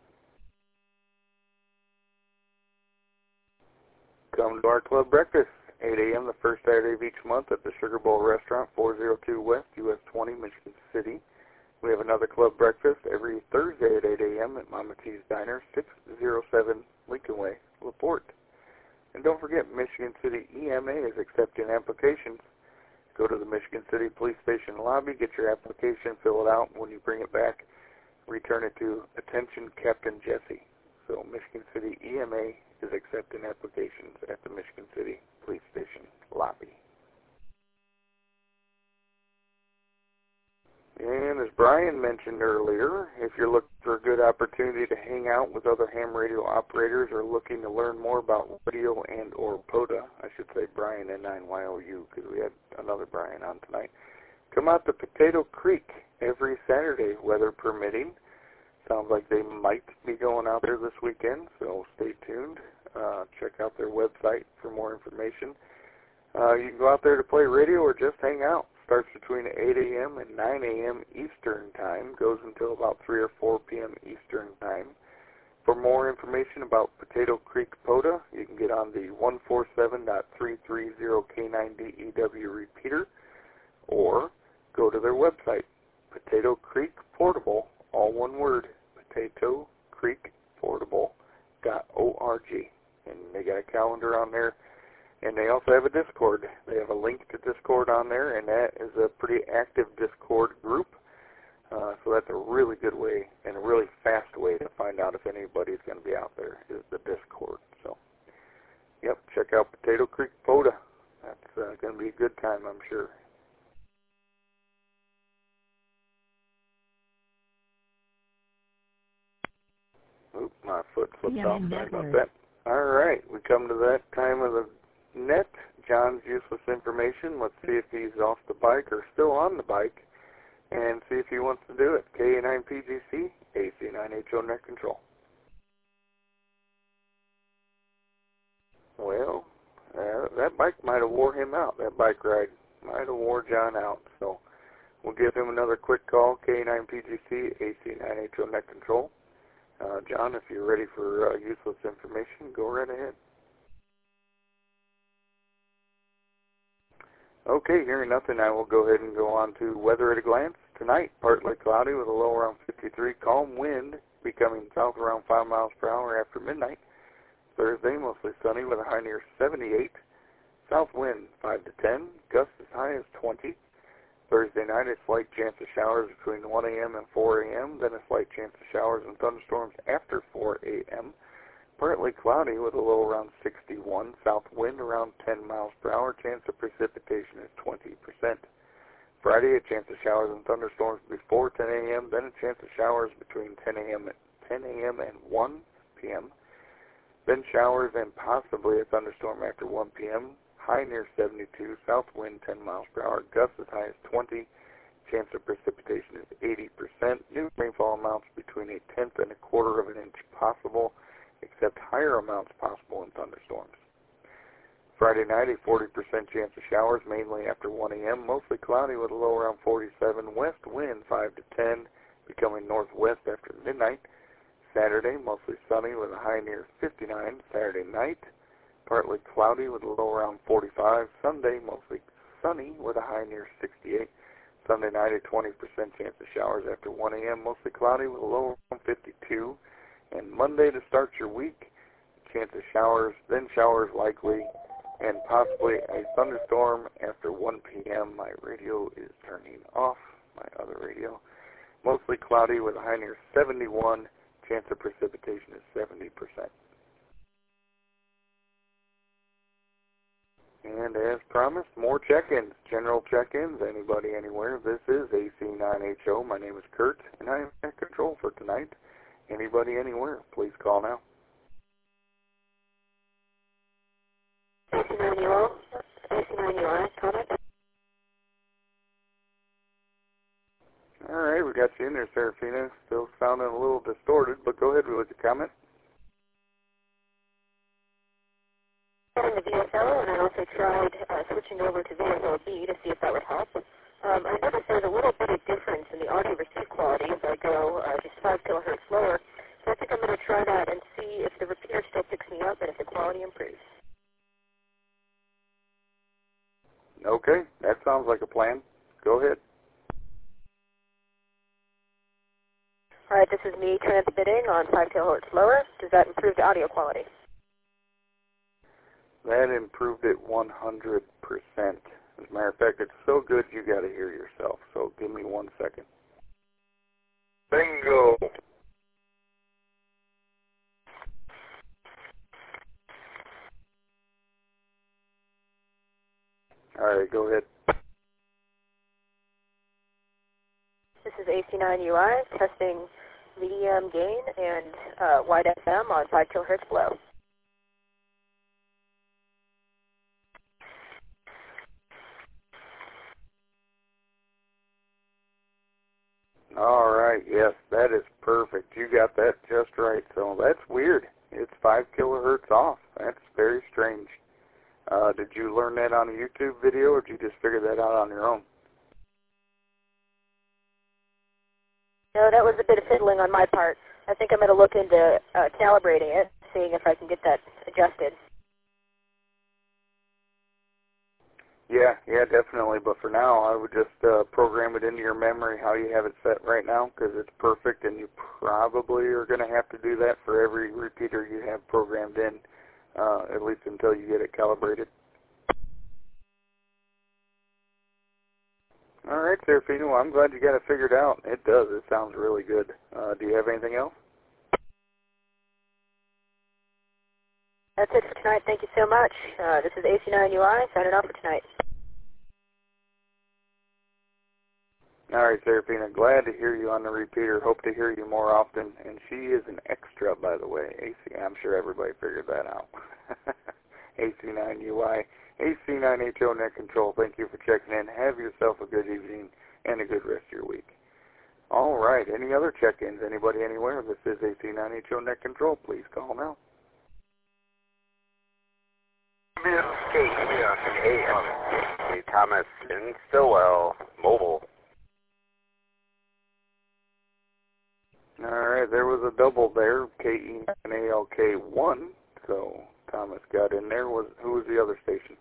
Come to our club breakfast, eight a.m. the first Saturday of each month at the Sugar Bowl Restaurant, four oh two West U S twenty, Michigan City. We have another club breakfast every Thursday at eight a.m. at Mama T's Diner, six oh seven Lincoln Way, LaPorte. And don't forget, Michigan City E M A is accepting applications. Go to the Michigan City Police Station lobby, get your application, fill it out. When you bring it back, return it to Attention Captain Jesse. So Michigan City E M A is accepting applications at the Michigan City Police Station lobby. And as Brian mentioned earlier, if you're looking for a good opportunity to hang out with other ham radio operators or looking to learn more about radio and or P O D A, I should say Brian N nine Y O U because we had another Brian on tonight, come out to Potato Creek every Saturday, weather permitting. It's sounds like they might be going out there this weekend, so stay tuned. Uh, check out their website for more information. Uh, you can go out there to play radio or just hang out. Starts between eight a.m. and nine a.m. Eastern Time. Goes until about three or four p.m. Eastern Time. For more information about Potato Creek POTA, you can get on the one forty-seven dot three thirty K nine D E W repeater or go to their website, Potato Creek Portable, all one word, Potato Creek Portable dot org. And they got a calendar on there. And they also have a Discord. They have a link to Discord on there, and that is a pretty active Discord group. Uh, so that's a really good way and a really fast way to find out if anybody's going to be out there is the Discord. So, yep, check out Potato Creek POTA. That's uh, going to be a good time, I'm sure. Oop, my foot slipped C N N off. Sorry Network. about that. All right, we come to that time of the net. John's useless information. Let's see if he's off the bike or still on the bike, and see if he wants to do it. K A nine P G C, A C nine H O Net Control. Well, uh, that bike might have wore him out. That bike ride might have wore John out. So we'll give him another quick call. K A nine P G C, A C nine H O Net Control. Uh, John, if you're ready for uh, useless information, go right ahead. Okay, hearing nothing, I will go ahead and go on to weather at a glance. Tonight, partly cloudy with a low around fifty-three. Calm wind becoming south around five miles per hour after midnight. Thursday, mostly sunny with a high near seventy-eight. South wind five to ten. Gusts as high as twenty. Thursday night, a slight chance of showers between one a.m. and four a.m., then a slight chance of showers and thunderstorms after four a.m. Partly cloudy with a low around sixty-one. South wind around ten miles per hour. Chance of precipitation is twenty percent. Friday, a chance of showers and thunderstorms before ten a.m., then a chance of showers between ten a.m. and ten a.m. and one p.m. Then showers and possibly a thunderstorm after one p.m. High near seventy-two. South wind ten miles per hour. Gusts as high as twenty. Chance of precipitation is eighty percent. New rainfall amounts between a tenth and a quarter of an inch possible, except higher amounts possible in thunderstorms. Friday night, a forty percent chance of showers, mainly after one a.m., mostly cloudy with a low around forty-seven. West wind five to ten, becoming northwest after midnight. Saturday, mostly sunny with a high near fifty-nine. Saturday night, partly cloudy with a low around forty-five. Sunday, mostly sunny with a high near sixty-eight. Sunday night, a twenty percent chance of showers after one a.m., mostly cloudy with a low around fifty-two. And Monday to start your week, chance of showers, then showers likely, and possibly a thunderstorm after one p.m. My radio is turning off, my other radio. Mostly cloudy with a high near seventy-one. Chance of precipitation is seventy percent. And as promised, more check-ins, general check-ins, anybody, anywhere. This is A C nine H O. My name is Kurt, and I am at control for tonight. Anybody, anywhere, please call now. A C nine U O, A C nine U I, comment. All right, we got you in there, Serafina. Still sounding a little distorted, but go ahead with your comment. In the V S L, and I also tried uh, switching over to V S L B to see if that would help. Um, I noticed there's a little bit of difference in the audio receive quality as I go uh, just five kilohertz lower. So I think I'm going to try that and see if the repeater still picks me up and if the quality improves. Okay, that sounds like a plan. Go ahead. All right, this is me transmitting on five kilohertz lower. Does that improve the audio quality? That improved it one hundred percent. As a matter of fact, it's so good you got to hear yourself. So give me one second. Bingo. All right, go ahead. This is A C nine U I testing medium gain and uh, wide F M on five kilohertz below. All right, yes, that is perfect. You got that just right. So that's weird. It's five kilohertz off. That's very strange. Uh, did you learn that on a YouTube video, or did you just figure that out on your own? No, that was a bit of fiddling on my part. I think I'm going to look into uh, calibrating it, seeing if I can get that adjusted. Yeah, yeah, definitely. But for now, I would just uh, program it into your memory how you have it set right now, because it's perfect, and you probably are going to have to do that for every repeater you have programmed in, uh, at least until you get it calibrated. All right, Serafino, well, I'm glad you got it figured out. It does. It sounds really good. Uh, do you have anything else? That's it for tonight. Thank you so much. Uh, this is A C nine U I signing off for tonight. All right, Serafina, glad to hear you on the repeater. Hope to hear you more often. And she is an extra, by the way. A C, I'm sure everybody figured that out. A C nine U I, A C nine H O Net Control, thank you for checking in. Have yourself a good evening and a good rest of your week. All right, any other check-ins? Anybody anywhere? This is A C nine H O Net Control. Please call now. K A M Thomas in Stillwell, mobile. All right, there was a double there, K E nine A L K one, so Thomas got in there. Was Who was the other station?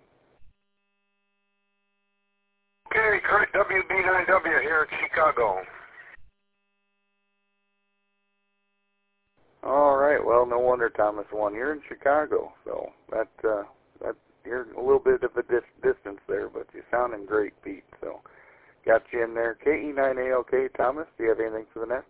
Okay, Kurt, W B nine W here in Chicago. All right, well, no wonder Thomas won. You're in Chicago, so that, uh, that you're a little bit of a dis distance there, but you're sounding great, Pete. So got you in there. K E nine A L K, Thomas, do you have anything for the net?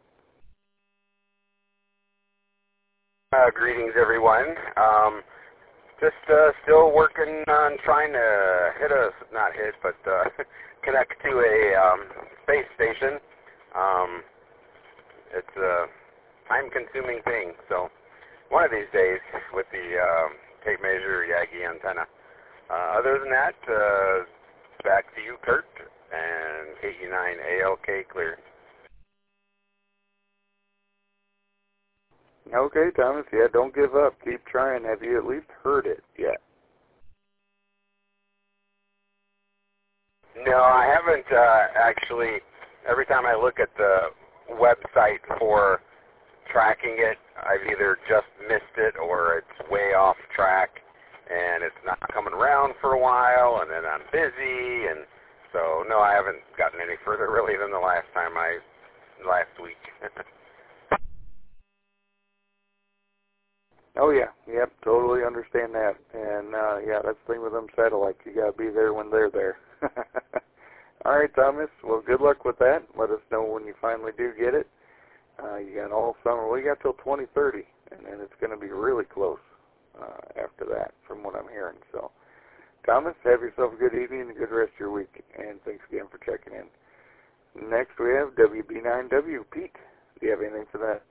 Uh, greetings, everyone. Um, just uh, still working on trying to hit a, not hit, but uh, connect to a um, space station. Um, it's a time-consuming thing, so one of these days with the um, tape measure Yagi antenna. Uh, other than that, uh, back to you, Kurt, and K E nine A L K clear. Okay, Thomas, yeah, don't give up. Keep trying. Have you at least heard it yet? No, I haven't uh, actually. Every time I look at the website for tracking it, I've either just missed it or it's way off track and it's not coming around for a while, and then I'm busy, and so no, I haven't gotten any further really than the last time I, last week. Oh, yeah. Yep, totally understand that. And, uh, yeah, that's the thing with them satellites. You got to be there when they're there. All right, Thomas. Well, good luck with that. Let us know when you finally do get it. Uh, you got all summer. Well, you got till twenty thirty, and then it's going to be really close uh, after that, from what I'm hearing. So, Thomas, have yourself a good evening and a good rest of your week. And thanks again for checking in. Next, we have W B nine W. Pete, do you have anything for that?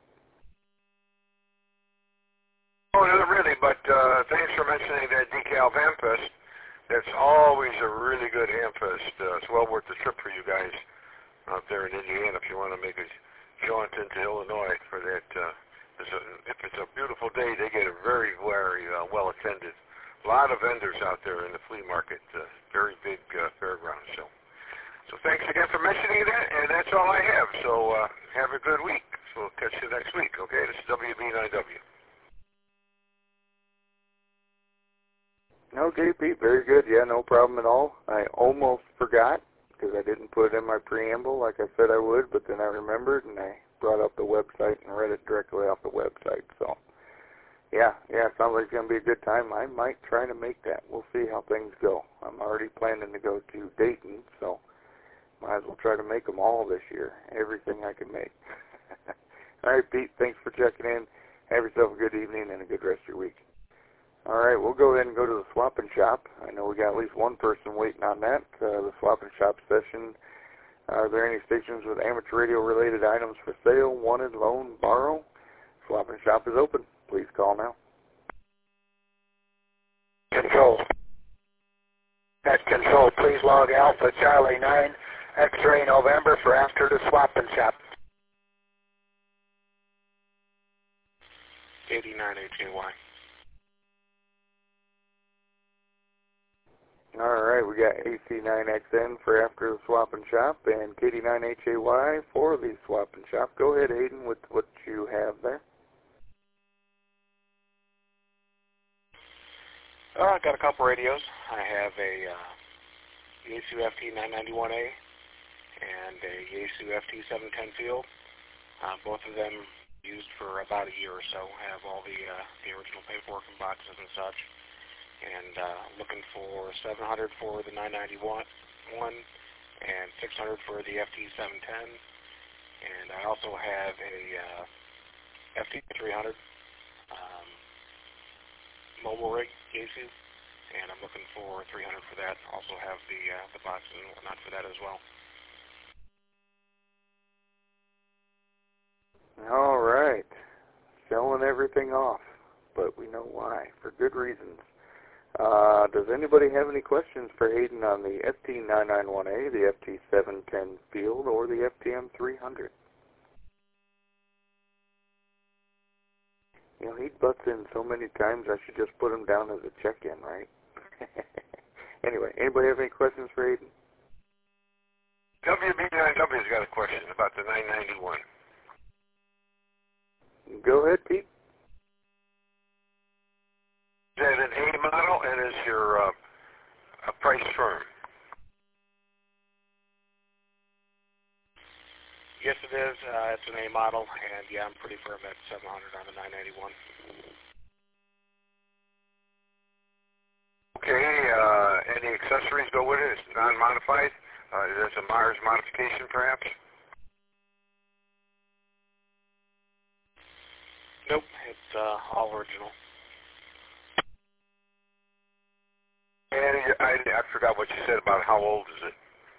Oh, not really, but uh, thanks for mentioning that decal Hamfest. That's always a really good Hamfest. Uh, it's well worth the trip for you guys out there in Indiana if you want to make a jaunt into Illinois for that. Uh, it's a, if it's a beautiful day, they get a very, very uh, well attended. A lot of vendors out there in the flea market. Uh, very big uh, fairground. So, so thanks again for mentioning that, and that's all I have. So uh, have a good week. So we'll catch you next week. Okay, this is W B nine W. Okay, Pete, very good. Yeah, no problem at all. I almost forgot because I didn't put it in my preamble like I said I would, but then I remembered and I brought up the website and read it directly off the website. So, yeah, yeah, it sounds like it's going to be a good time. I might try to make that. We'll see how things go. I'm already planning to go to Dayton, so might as well try to make them all this year, everything I can make. All right, Pete, thanks for checking in. Have yourself a good evening and a good rest of your week. All right, we'll go ahead and go to the swap and shop. I know we got at least one person waiting on that, uh, the swap and shop session. Are there any stations with amateur radio-related items for sale, wanted, loan, borrow? Swap and shop is open. Please call now. Control. At control, please log Alpha Charlie nine, X-ray November for after the swap and shop. eighty-nine H A Y. All right, we got A C nine X N for After the Swap and Shop and K D nine H A Y for the Swap and Shop. Go ahead, Hayden, with what you have there. Uh, I got a couple radios. I have a uh, Yaesu F T nine ninety-one A and a Yaesu F T seven ten Field. Uh, both of them used for about a year or so. I have all the uh, the original paperwork and boxes and such. And uh, looking for seven hundred for the nine ninety-one and six hundred for the F T seven ten. And I also have a uh, F T three hundred um, mobile rig Yaesu, and I'm looking for three hundred for that. Also have the uh, the boxes and whatnot for that as well. All right. Selling everything off, but we know why, for good reasons. Uh, does anybody have any questions for Hayden on the F T nine ninety-one A, the F T seven ten Field, or the F T M three hundred? You know, he butts in so many times I should just put him down as a check-in, right? Anyway, anybody have any questions for Hayden? W B nine W's got a question about the nine ninety-one. Go ahead, Pete. Is that an A model, and is your uh, a price firm? Yes, it is. Uh, it's an A model, and yeah, I'm pretty firm at seven hundred on the nine ninety-one. Okay, uh, any accessories go with it? It's non-modified? Uh, is this a Myers modification, perhaps? Nope, it's uh, all original. And I, I forgot what you said about how old is it?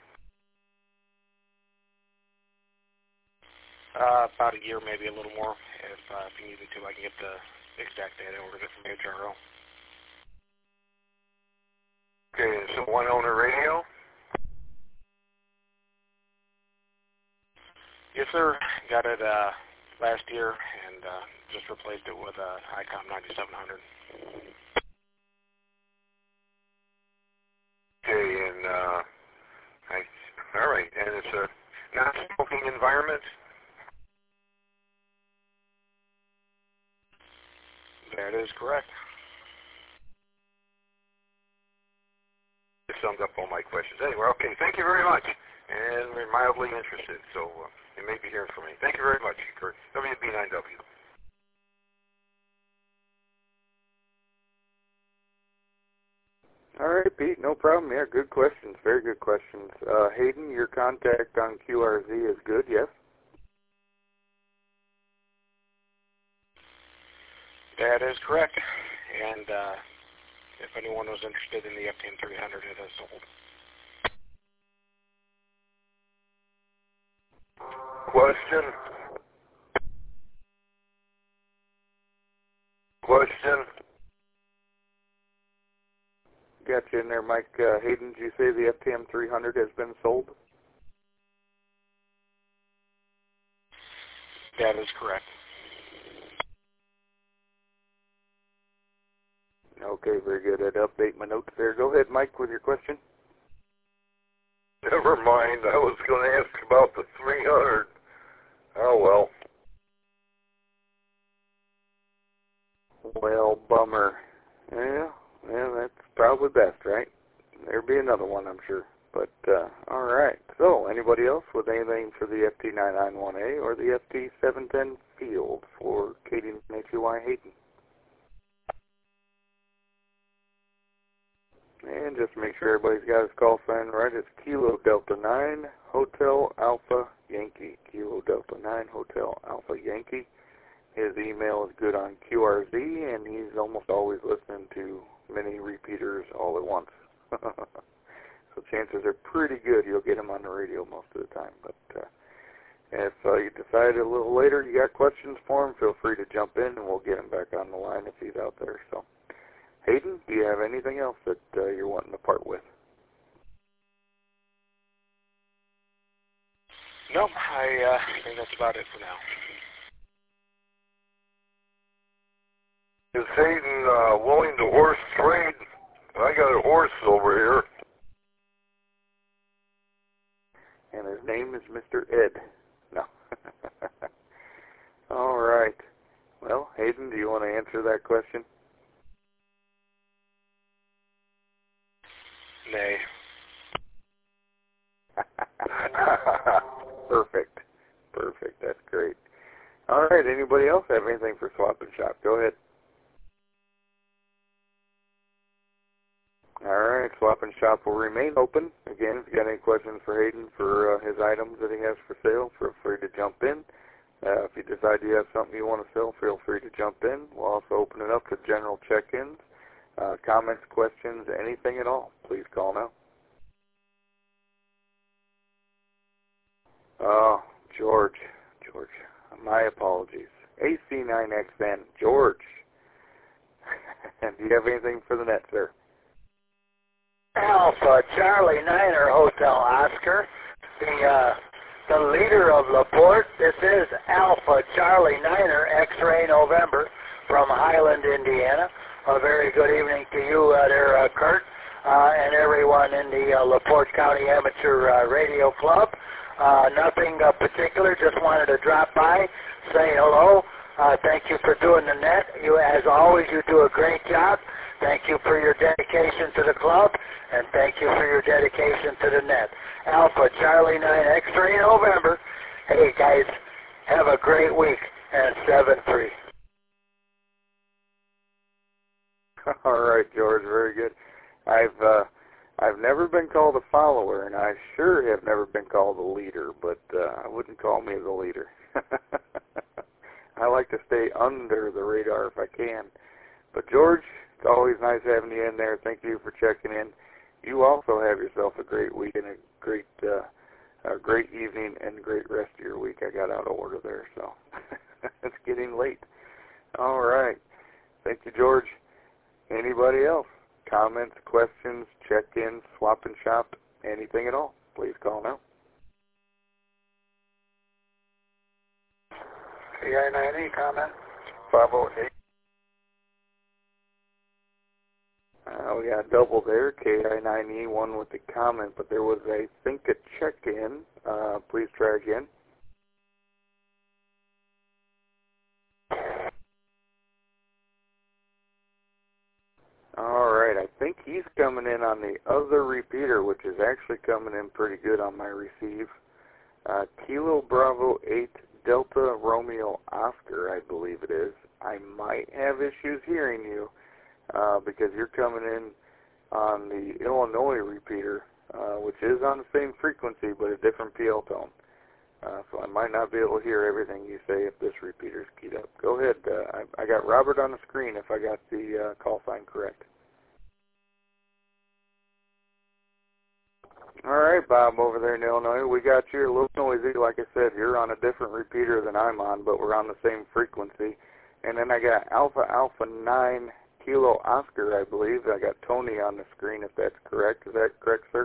Uh, about a year, maybe a little more. If, uh, if you need me to, I can get the exact data over from H R O. Okay, it's a one-owner radio? Yes, sir. Got it uh, last year and uh, just replaced it with a uh, ICOM ninety-seven hundred. Okay, and, uh, I, all right, and it's a non-smoking environment? That is correct. It sums up all my questions. Anyway, okay, thank you very much. And we're mildly interested, so uh, you may be hearing from me. Thank you very much, Kurt. W B nine W. All right, Pete, no problem. Yeah, good questions, very good questions. Uh, Hayden, your contact on Q R Z is good, yes? That is correct. And uh, if anyone was interested in the F T M three hundred, it is sold. Question? Question? Got you in there, Mike. Uh, Hayden, did you say the F T M three hundred has been sold? That is correct. Okay, very good. I'd update my notes there. Go ahead, Mike, with your question. Never mind. I was going to ask about the three hundred. Oh, well. Well, bummer. Yeah, yeah, that's probably best, right? There'll be another one, I'm sure. But, uh, all right. So, anybody else with anything for the F T nine ninety-one A or the F T seven ten Field for K D nine H A Y Hayden? And just to make sure everybody's got his call sign right, it's Kilo Delta nine Hotel Alpha Yankee. Kilo Delta nine Hotel Alpha Yankee. His email is good on Q R Z, and he's almost always listening to many repeaters all at once. So chances are pretty good you'll get him on the radio most of the time. But uh, if uh, you decide a little later you got questions for him, feel free to jump in, and we'll get him back on the line if he's out there. So, Hayden, do you have anything else that uh, you're wanting to part with? Nope, I, uh, I think that's about it for now. Is Hayden uh, willing to horse trade? I got a horse over here. And his name is Mister Ed. No. All right. Well, Hayden, do you want to answer that question? Nay. Perfect. Perfect. That's great. All right. Anybody else have anything for Swap and Shop? Go ahead. All right. Swap and Shop will remain open. Again, if you got any questions for Hayden for uh, his items that he has for sale, feel free to jump in. Uh, if you decide you have something you want to sell, feel free to jump in. We'll also open it up to general check-ins, uh, comments, questions, anything at all. Please call now. Oh, George. George. My apologies. A C nine X N. George. Do you have anything for the net, sir? Alpha Charlie Niner Hotel Oscar, the uh, the leader of Laporte. This is Alpha Charlie Niner X-Ray November from Highland, Indiana. A very good evening to you uh, there, uh, Kurt, uh, and everyone in the uh, Laporte County Amateur uh, Radio Club. Uh, nothing uh, particular, just wanted to drop by, say hello. Uh, thank you for doing the net. You, as always, you do a great job. Thank you for your dedication to the club, and thank you for your dedication to the net. Alpha Charlie nine X-Ray November. Hey, guys, have a great week, and seven three. All right, George, very good. I've uh, I've never been called a follower, and I sure have never been called a leader, but uh, I wouldn't call me the leader. I like to stay under the radar if I can. But, George, it's always nice having you in there. Thank you for checking in. You also have yourself a great week and a great uh, a great evening and a great rest of your week. I got out of order there, so it's getting late. All right. Thank you, George. Anybody else? Comments, questions, check-ins, swap and shop, anything at all, please call now. K I nine E comment? five oh eight. Uh, we got a double there, K I nine E, one with the comment, but there was, I think, a check-in. Uh, please try again. All right, I think he's coming in on the other repeater, which is actually coming in pretty good on my receive. Uh, Kilo Bravo eight Delta Romeo Oscar, I believe it is. I might have issues hearing you uh, because you're coming in on the Illinois repeater, uh, which is on the same frequency but a different P L tone. Uh, so I might not be able to hear everything you say if this repeater's keyed up. Go ahead. Uh, I, I got Robert on the screen if I got the uh, call sign correct. All right, Bob, over there in Illinois. We got you a little noisy. Like I said, you're on a different repeater than I'm on, but we're on the same frequency. And then I got Alpha Alpha nine Kilo Oscar, I believe. I got Tony on the screen, if that's correct. Is that correct, sir?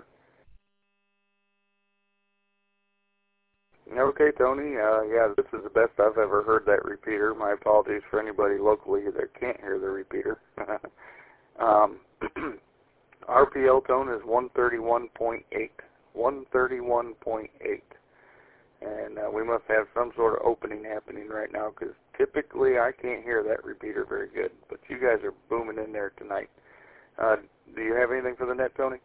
Okay, Tony. Uh, yeah, this is the best I've ever heard that repeater. My apologies for anybody locally that can't hear the repeater. um, R P L tone is one thirty-one point eight. one thirty-one point eight. And uh, we must have some sort of opening happening right now because typically I can't hear that repeater very good. But you guys are booming in there tonight. Uh, do you have anything for the net, Tony?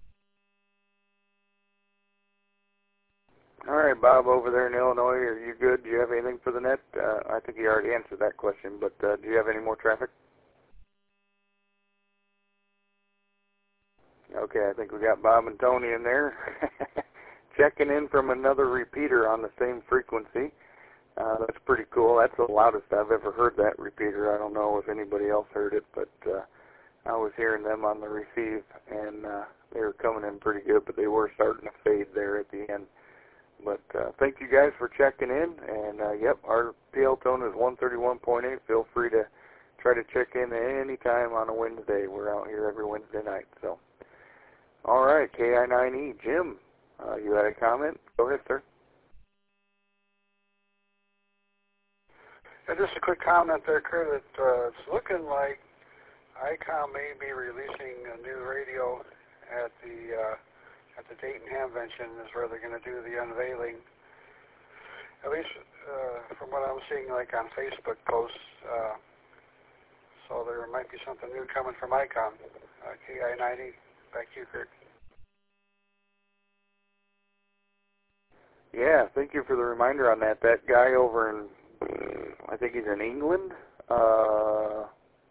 All right, Bob, over there in Illinois, are you good? Do you have anything for the net? Uh, I think you already answered that question, but uh, do you have any more traffic? Okay, I think we got Bob and Tony in there. Checking in from another repeater on the same frequency. Uh, that's pretty cool. That's the loudest I've ever heard that repeater. I don't know if anybody else heard it, but uh, I was hearing them on the receive, and uh, they were coming in pretty good, but they were starting to fade there at the end. But uh, thank you guys for checking in, and uh, yep, our P L tone is one thirty-one point eight. Feel free to try to check in any time on a Wednesday. We're out here every Wednesday night. So, all right, K I nine E, Jim, uh, you had a comment? Go ahead, sir. And just a quick comment there, Kurt, that uh, it's looking like I COM may be releasing a new radio at the uh, at the Dayton Hamvention is where they're going to do the unveiling. At least uh, from what I'm seeing, like on Facebook posts. Uh, so there might be something new coming from I COM. Uh, K I ninety, back to you, Kurt. Yeah, thank you for the reminder on that. That guy over in, I think he's in England, uh,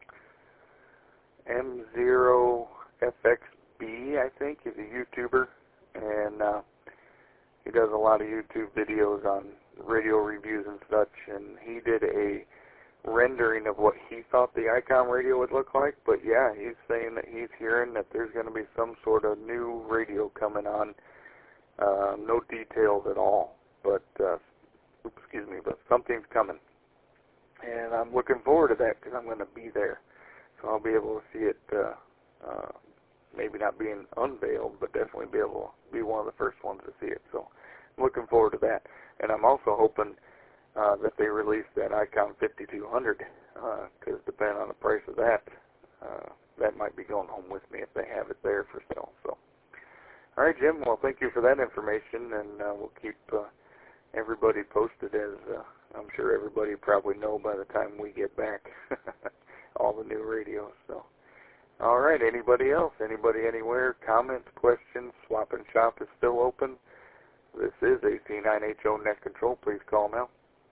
M zero F X B, I think, is a YouTuber, and uh, he does a lot of YouTube videos on radio reviews and such, and he did a rendering of what he thought the I COM radio would look like, but yeah, he's saying that he's hearing that there's going to be some sort of new radio coming on. Uh, no details at all, but, uh, oops, excuse me, but something's coming. And I'm looking forward to that because I'm going to be there. So I'll be able to see it, uh, uh, maybe not being unveiled, but definitely be able to be one of the first ones to see it. So I'm looking forward to that. And I'm also hoping uh, that they release that I COM fifty-two hundred, because uh, depending on the price of that, uh, that might be going home with me if they have it there for sale. So. All right, Jim. Well, thank you for that information, and uh, we'll keep uh, everybody posted, as uh, I'm sure everybody probably know by the time we get back, all the new radios. So, all right. Anybody else? Anybody anywhere? Comments, questions? Swap and Shop is still open. This is A C nine H O Net Control. Please call now.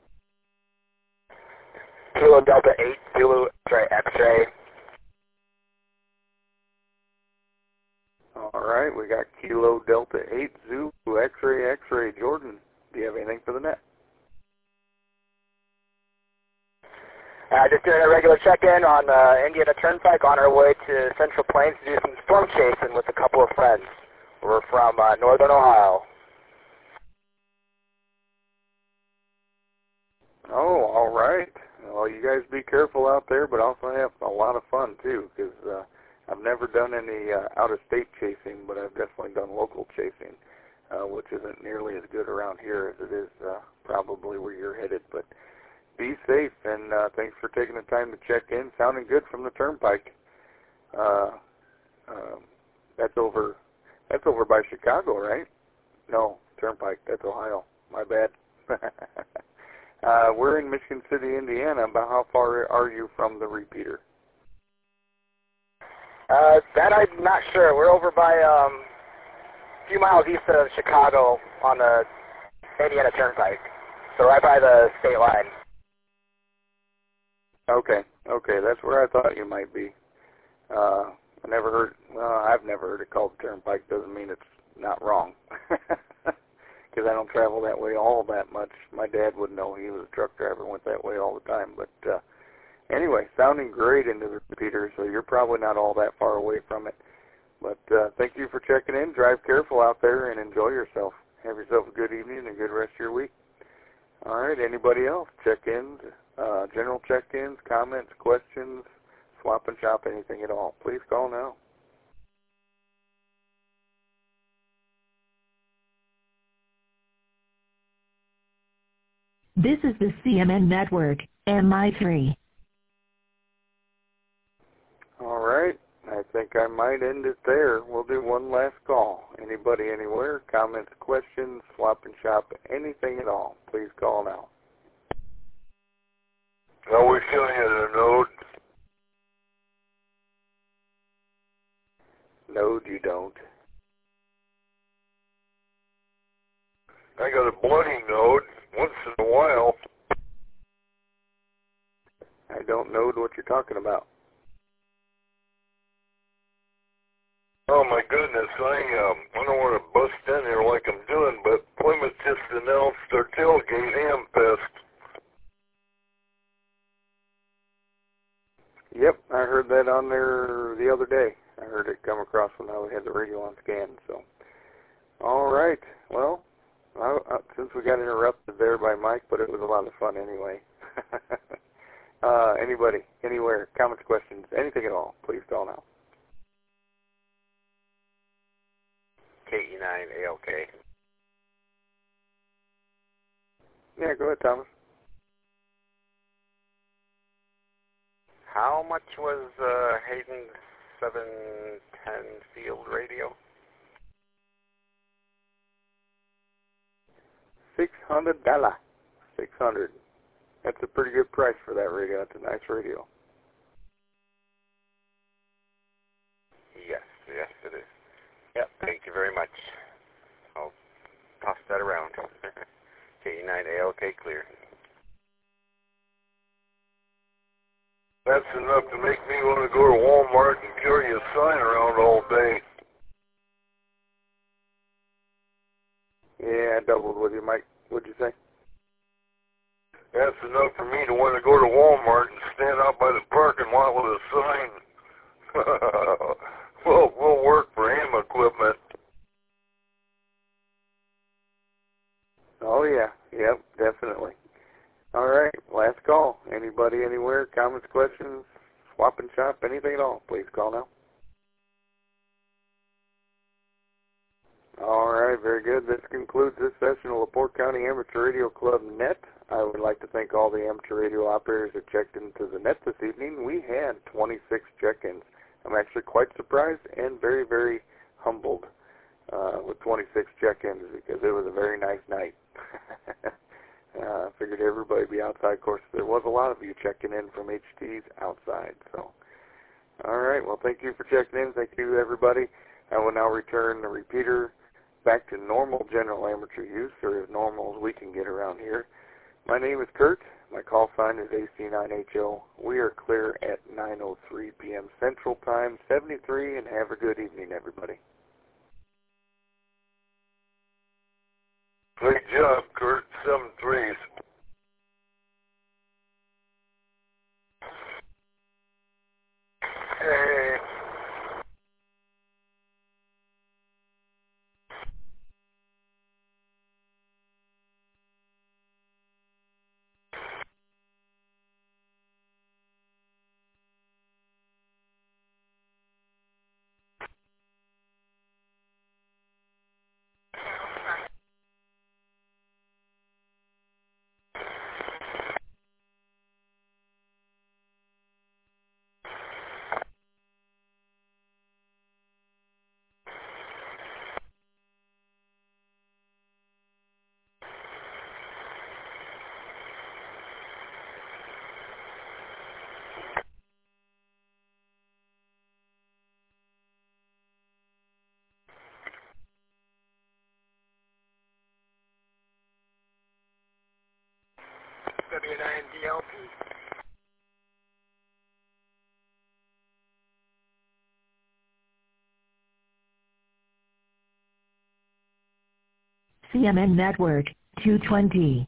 Kilo Delta eight, Zulu X-ray, X-ray. All right, we got Kilo Delta eight, Zulu, X-ray, X-ray. Jordan, do you have anything for the net? Uh, just doing a regular check-in on uh, Indiana Turnpike on our way to Central Plains to do some storm chasing with a couple of friends. We're from uh, Northern Ohio. Oh, all right. Well, you guys be careful out there, but also have a lot of fun, too, because uh, I've never done any uh, out-of-state chasing, but I've definitely done local chasing, uh, which isn't nearly as good around here as it is uh, probably where you're headed. But be safe, and uh, thanks for taking the time to check in. Sounding good from the Turnpike. Uh, um, that's over. That's over by Chicago, right? No, Turnpike. That's Ohio. My bad. uh, we're in Michigan City, Indiana. About how far are you from the repeater? Uh, that I'm not sure. We're over by um, a few miles east of Chicago on the Indiana Turnpike, so right by the state line. Okay, okay, that's where I thought you might be. Uh, I never heard, well, I've never heard it called the Turnpike. Doesn't mean it's not wrong, because I don't travel that way all that much. My dad would know. He was a truck driver, went that way all the time, but uh, anyway, sounding great into the repeater, so you're probably not all that far away from it. But uh, thank you for checking in. Drive careful out there and enjoy yourself. Have yourself a good evening and a good rest of your week. All right, anybody else? Check-ins, uh, general check-ins, comments, questions, swap and shop, anything at all. Please call now. This is the C M N Network, M I three. All right. I think I might end it there. We'll do one last call. Anybody, anywhere, comments, questions, swap and shop, anything at all, please call now. Are we feeling at a node? Node you don't. I got a bloody node once in a while. I don't know what you're talking about. Oh my goodness, I um, I don't want to bust in here like I'm doing, but Plymouth just announced their tailgate Amfest. Yep, I heard that on there the other day. I heard it come across when I had the radio on scan. So, all right. Well, I, I, since we got interrupted there by Mike, but it was a lot of fun anyway. uh, anybody, anywhere, comments, questions, anything at all, please call now. K E nine A L K. Yeah, go ahead, Thomas. how much was uh, Hayden's seven ten field radio? Six hundred dollars. Six hundred. That's a pretty good price for that radio. That's a nice radio. Yes, yes, it is. Yep. Thank you very much. I'll toss that around. K nine A L K clear. That's enough to make me want to go to Walmart and carry a sign around all day. Yeah, I doubled with you, Mike. What'd you say? That's enough for me to want to go to Walmart and stand out by the parking lot with a sign. Well, we'll work for him equipment. Oh, yeah. Yep, definitely. All right, last call. Anybody, anywhere, comments, questions, swap and shop, anything at all, please call now. All right, very good. This concludes this session of LaPorte County Amateur Radio Club Net. I would like to thank all the amateur radio operators that checked into the net this evening. We had twenty-six check-ins. I'm actually quite surprised and very, very humbled uh, with twenty-six check-ins because it was a very nice night. I uh, figured everybody would be outside. Of course, there was a lot of you checking in from H T's outside. So, all right. Well, thank you for checking in. Thank you, everybody. I will now return the repeater back to normal general amateur use, or as normal as we can get around here. My name is Kurt. My call sign is A C nine H O. We are clear at nine oh three p.m. Central Time, seventy-three, and have a good evening, everybody. Great job, Kurt. Seven threes. Hey. W nine D L P. C M N Network, two twenty.